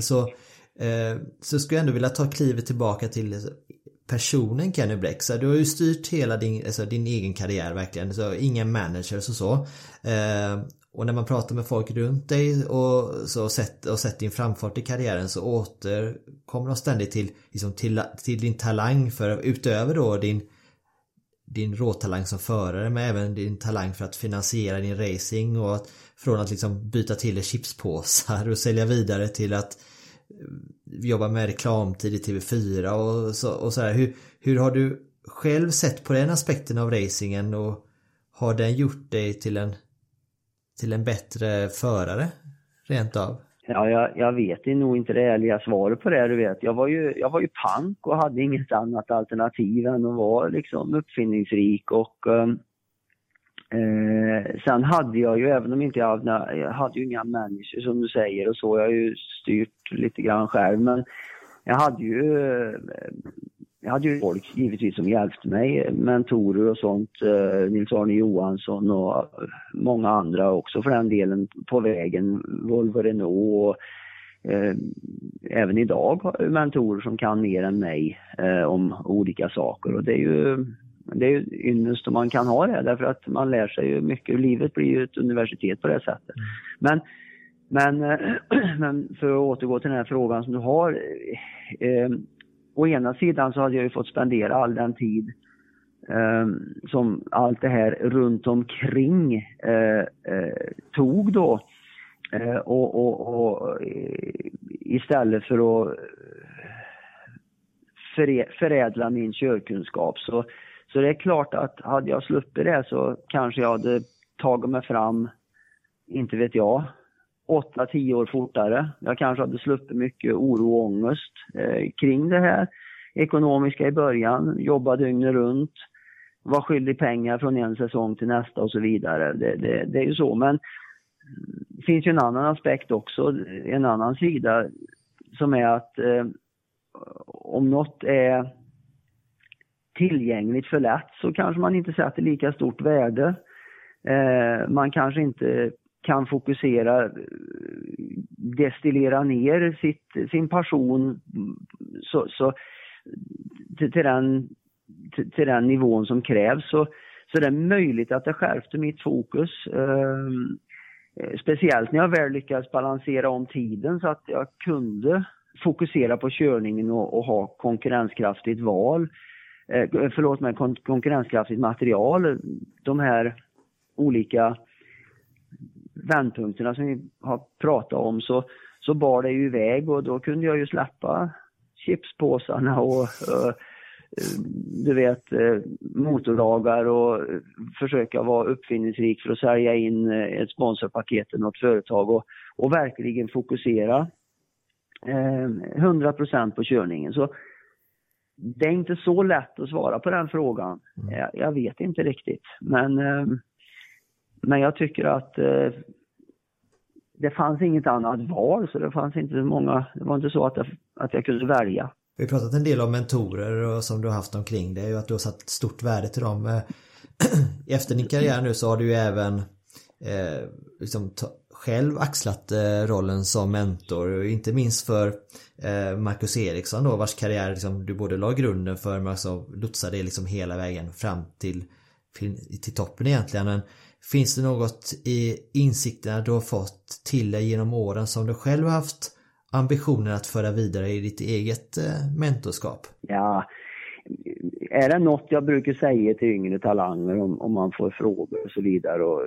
så skulle jag ändå vilja ta klivet tillbaka till personen Kenny Bräck. Så du har ju styrt hela din egen karriär verkligen, så ingen managers och så. Och när man pratar med folk runt dig och sett din framfart i karriären, så återkommer de ständigt till din talang, för utöver då din råtalang som förare, men även din talang för att finansiera din racing, och från att liksom byta till chipspåsar och sälja vidare till att jobba med reklamtid i TV4 och så här. Hur har du själv sett på den aspekten av racingen, och har den gjort dig till en bättre förare rent av? Ja, jag vet nog inte det ärliga svaret på det, du vet. Jag var ju punk och hade inget annat alternativ än att vara liksom uppfinningsrik, och sen hade jag ju, även om inte jag hade ju inga människor som du säger och så, jag har ju styrt lite grann själv, men jag hade ju folk givetvis som hjälpte mig, mentorer och sånt, Nils-Arne Johansson och många andra också för den delen på vägen, Volvo, Renault, och även idag har jag mentorer som kan mer än mig om olika saker, och det är ju ynnest om man kan ha det, därför att man lär sig ju mycket. Livet blir ju ett universitet på det sättet. Men för att återgå till den här frågan som du har, å ena sidan så hade jag ju fått spendera all den tid som allt det här runt omkring tog då, och istället för att förädla min körkunskap, så det är klart att hade jag sluppit det så kanske jag hade tagit mig fram, inte vet jag, 8-10 år fortare. Jag kanske hade sluppit mycket oro och ångest kring det här ekonomiska i början, jobba dygnet runt, var skyldig pengar från en säsong till nästa och så vidare. Det är ju så, men det finns ju en annan aspekt också, en annan sida, som är att om något är tillgängligt för lätt så kanske man inte sätter lika stort värde. Man kanske inte kan fokusera, destillera ner sin passion så till den nivån som krävs. Så det är möjligt att det skärpte mitt fokus. Speciellt när jag väl lyckades balansera om tiden så att jag kunde fokusera på körningen och ha konkurrenskraftigt val. konkurrenskraftigt material. De här olika vändpunkterna som vi har pratat om, så bar det ju iväg, och då kunde jag ju släppa chipspåsarna och du vet, motordagar och försöka vara uppfinningsrik för att sälja in ett sponsorpaket till något företag och verkligen fokusera 100% på körningen. Så det är inte så lätt att svara på den frågan. Jag vet inte riktigt. Men jag tycker att det fanns inget annat val, så det fanns inte många, det var inte så att jag kunde välja. Vi har pratat en del om mentorer och som du har haft omkring dig, och att du har satt stort värde till dem. Efter din karriär nu så har du ju även liksom själv axlat rollen som mentor, inte minst för Marcus Eriksson då, vars karriär liksom, du både la grunden för, men också lotsade det liksom hela vägen fram till toppen egentligen. Men finns det något i insikterna du har fått till dig genom åren som du själv har haft ambitionen att föra vidare i ditt eget mentorskap? Ja, är det något jag brukar säga till yngre talanger om man får frågor och så vidare och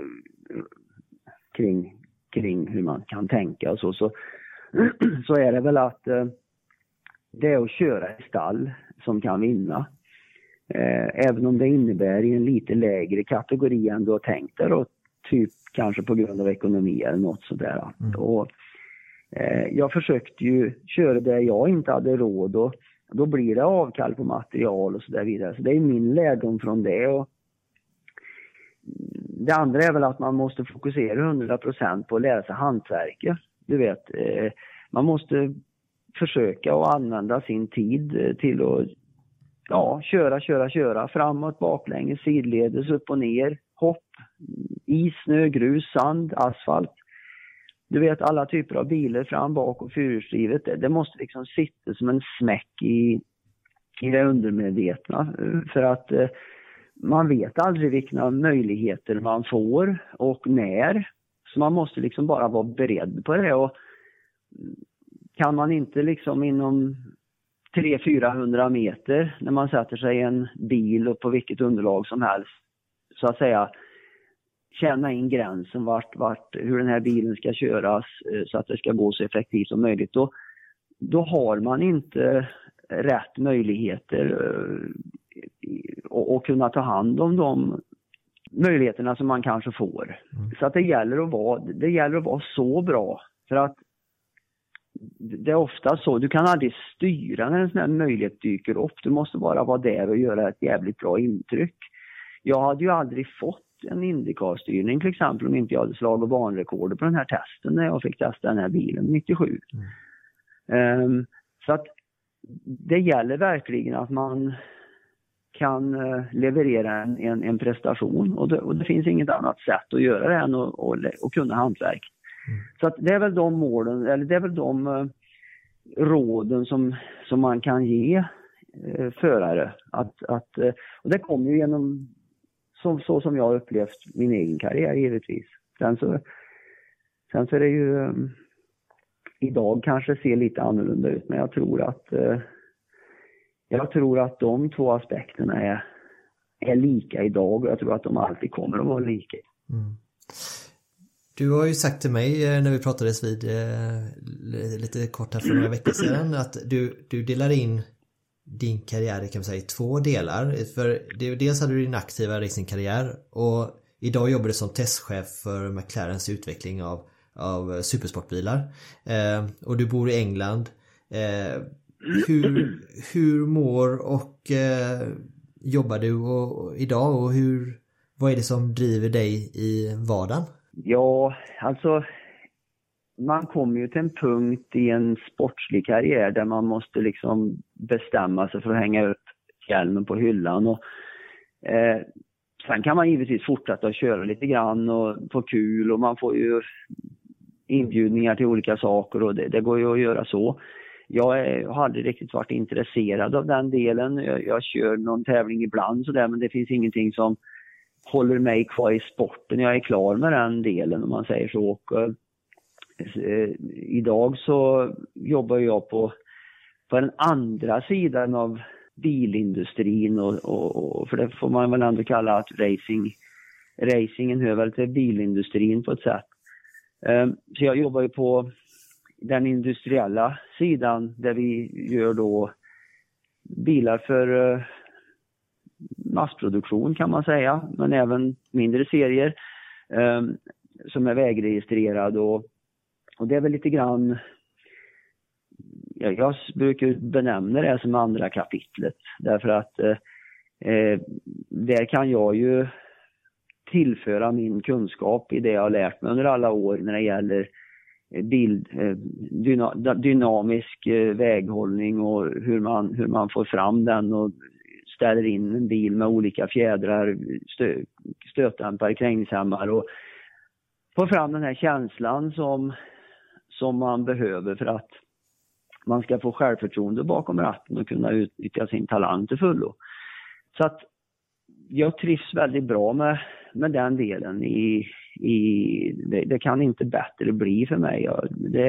kring hur man kan tänka och så är det väl att det är att köra i stall som kan vinna. Även om det innebär i en lite lägre kategori än du har tänkt dig då, typ kanske på grund av ekonomi eller något sådär. Och jag försökte ju köra det jag inte hade råd, och då blir det avkall på material och så där vidare. Så det är min lärdom från det. Och det andra är väl att man måste fokusera 100% på att lära sig hantverket. Du vet, man måste försöka att använda sin tid till att köra framåt, baklänges, sidledes, upp och ner, hopp, is, snö, grus, sand, asfalt. Du vet, alla typer av bilar fram, bak och fyrhjulsdrivet. Det måste liksom sitta som en smäck i det undermedvetna. För att man vet aldrig vilka möjligheter man får och när. Så man måste liksom bara vara beredd på det. Och kan man inte liksom inom 300-400 meter när man sätter sig i en bil och på vilket underlag som helst, så att säga, känna in gränsen hur den här bilen ska köras så att det ska gå så effektivt som möjligt, då har man inte rätt möjligheter att kunna ta hand om de möjligheterna som man kanske får. Så att det gäller att vara så bra, för att det är ofta så, du kan aldrig styra när en sån här möjlighet dyker upp. Du måste bara vara där och göra ett jävligt bra intryck. Jag hade ju aldrig fått en IndyCar-styrning till exempel om inte jag hade slagit banrekorder på den här testen när jag fick testa den här bilen 97. Så att det gäller verkligen att man kan leverera en prestation, och det finns inget annat sätt att göra det än att kunna hantverk. Så att det är väl de målen, eller det är väl de råden som man kan ge förare. Och det kommer ju genom så som jag har upplevt min egen karriär givetvis. Sen så är det ju idag kanske ser lite annorlunda ut, men jag tror att de två aspekterna är lika idag, och jag tror att de alltid kommer att vara lika. Du har ju sagt till mig när vi pratades vid lite kort här för några veckor sedan att du delar in din karriär, kan man säga, i två delar. För dels hade du din aktiva racingkarriär, och idag jobbar du som testchef för McLarens utveckling av supersportbilar. Och du bor i England. Hur mår och jobbar du idag, och vad är det som driver dig i vardagen? Ja, alltså man kommer ju till en punkt i en sportslig karriär där man måste liksom bestämma sig för att hänga upp hjälmen på hyllan, och sen kan man givetvis fortsätta att köra lite grann och få kul, och man får ju inbjudningar till olika saker, och det går ju att göra så. Jag har aldrig riktigt varit intresserad av den delen. Jag kör någon tävling ibland sådär, men det finns ingenting som håller mig kvar i sporten. Jag är klar med den delen, om man säger så. Och idag så jobbar jag på den andra sidan av bilindustrin och för det får man väl ändå kalla att racingen hör väl till bilindustrin på ett sätt. Så jag jobbar ju på den industriella sidan där vi gör då bilar för massproduktion kan man säga, men även mindre serier som är vägregistrerad och det är väl lite grann, jag brukar benämna det som andra kapitlet därför att där kan jag ju tillföra min kunskap i det jag har lärt mig under alla år när det gäller dynamisk väghållning och hur man får fram den och ställer in en bil med olika fjädrar, stötdämpare, krängningshämmar och får fram den här känslan som man behöver för att man ska få självförtroende bakom ratten och kunna utnyttja sin talang till fullo. Så att jag trivs väldigt bra med den delen det kan inte bättre bli för mig. Det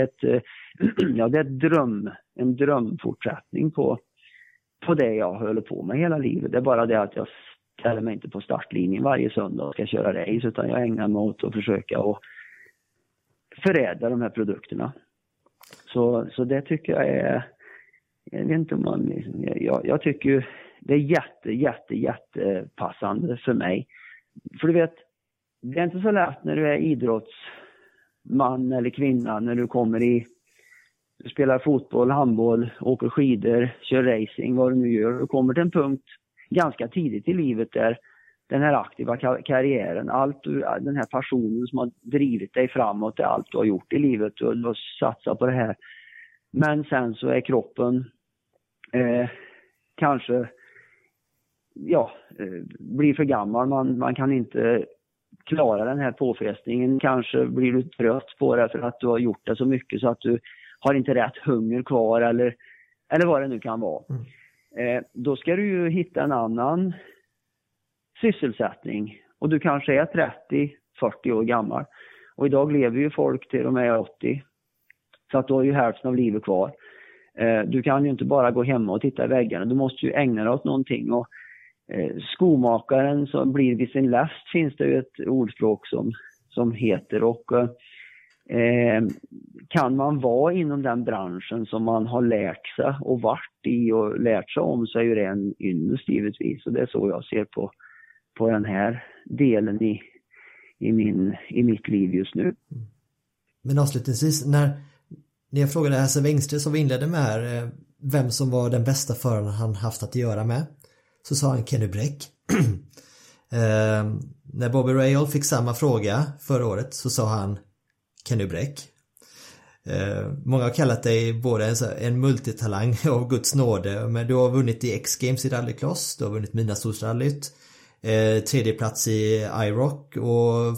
är en drömfortsättning på det jag håller på med hela livet. Det är bara det att jag ställer mig inte på startlinjen varje söndag och ska köra race utan jag ägnar mig åt att försöka att förädla de här produkterna. Så det tycker jag är, jag vet inte om jag tycker det är jättepassande för mig. För du vet, det är inte så lätt när du är idrottsman eller kvinna när du du spelar fotboll, handboll, åker skidor, kör racing, vad du nu gör. Du kommer till en punkt ganska tidigt i livet där den här aktiva karriären, den här passionen som har drivit dig framåt, det är allt du har gjort i livet och du har satsat på det här. Men sen så är kroppen kanske blir för gammal. Man kan inte klara den här påfrestningen. Kanske blir du trött på det för att du har gjort det så mycket så att du har inte rätt hunger kvar eller vad det nu kan vara. Då ska du ju hitta en annan sysselsättning och du kanske är 30-40 år gammal. Och idag lever ju folk till de är 80. Så att du har ju hälften av livet kvar. Du kan ju inte bara gå hemma och titta i väggarna. Du måste ju ägna dig åt någonting. Och skomakaren som blir vid sin läst finns det ju ett ordspråk som heter. Och kan man vara inom den branschen som man har lärt sig och varit i och lärt sig om så är ju det en ynnest givetvis. Och det är så jag ser på den här delen i mitt liv just nu. Men avslutningsvis, när jag frågade Hasse Wengström som vi inledde med här, vem som var den bästa föraren han haft att göra med, så sa han Kenny Bräck. När Bobby Rahal fick samma fråga förra året så sa han Kenny Bräck. Många har kallat dig både en multitalang av Guds nåde, men du har vunnit i X-Games i rallycross, du har vunnit Midnattssolsrallyt, tredje plats i IROC och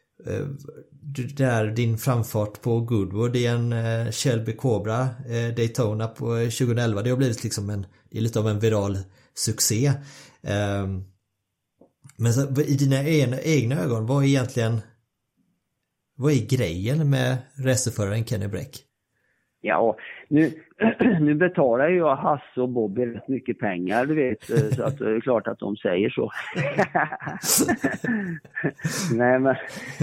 din framfart på Goodwood i en Shelby Cobra Daytona på 2011, det har blivit liksom det är lite av en viral succé. Men så, i dina egna ögon, vad är grejen med racerföraren Kenny Bräck? Ja, nu betalar jag Hasse och Bobby rätt mycket pengar, du vet, så att det är klart att de säger så. Nej, men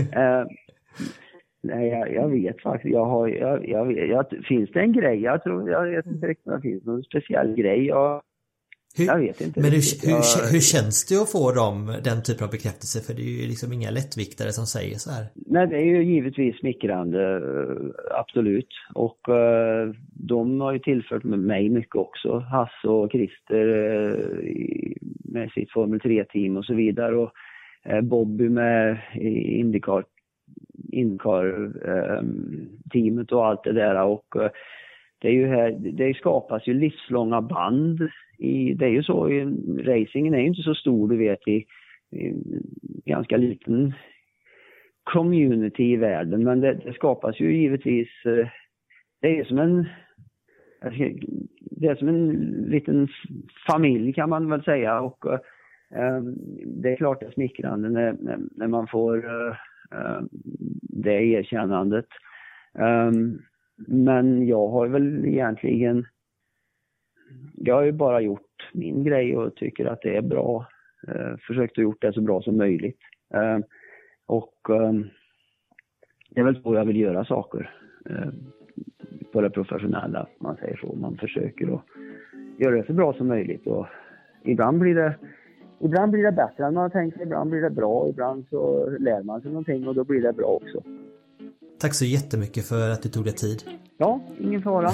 jag vet faktiskt, finns det en grej? Jag vet inte riktigt om det finns någon speciell grej. Jag vet inte. Men hur känns det att få den typen av bekräftelse? För det är ju liksom inga lättviktare som säger så här. Nej, det är ju givetvis smickrande, absolut. Och de har ju tillfört med mig mycket också. Hasse och Christer med sitt Formel 3-team och så vidare. Och Bobby med IndyCar-teamet och allt det där. Och det skapas ju livslånga band. Det är ju så, racingen är ju inte så stor, du vet, i ganska liten community i världen, men det skapas ju givetvis, det är som en liten familj kan man väl säga, och det är klart det är smickrande när man får det erkännandet. Men jag har väl egentligen, jag har ju bara gjort gjort min grej och tycker att det är bra. Försökt att gjort det så bra som möjligt. Det är väl så jag vill göra saker. På det professionella, man säger så. Man försöker att göra det så bra som möjligt. Och ibland blir det bättre än man tänkt. Ibland blir det bra. Ibland så lär man sig någonting och då blir det bra också. Tack så jättemycket för att du tog dig tid. Ja, ingen fara.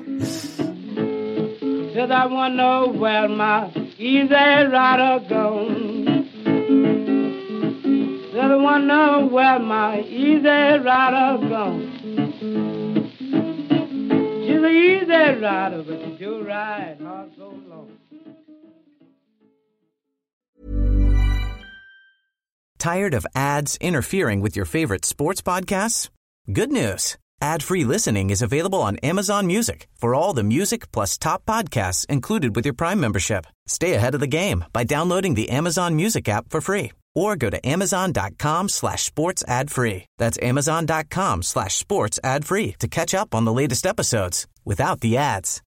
Said I wanna know where my easy rider gone. Said I wanna know where my easy rider gone. She's an easy rider, but she do ride hard so long. Tired of ads interfering with your favorite sports podcasts? Good news. Ad-free listening is available on Amazon Music for all the music plus top podcasts included with your Prime membership. Stay ahead of the game by downloading the Amazon Music app for free or go to amazon.com/sports ad free. That's amazon.com/sports ad free to catch up on the latest episodes without the ads.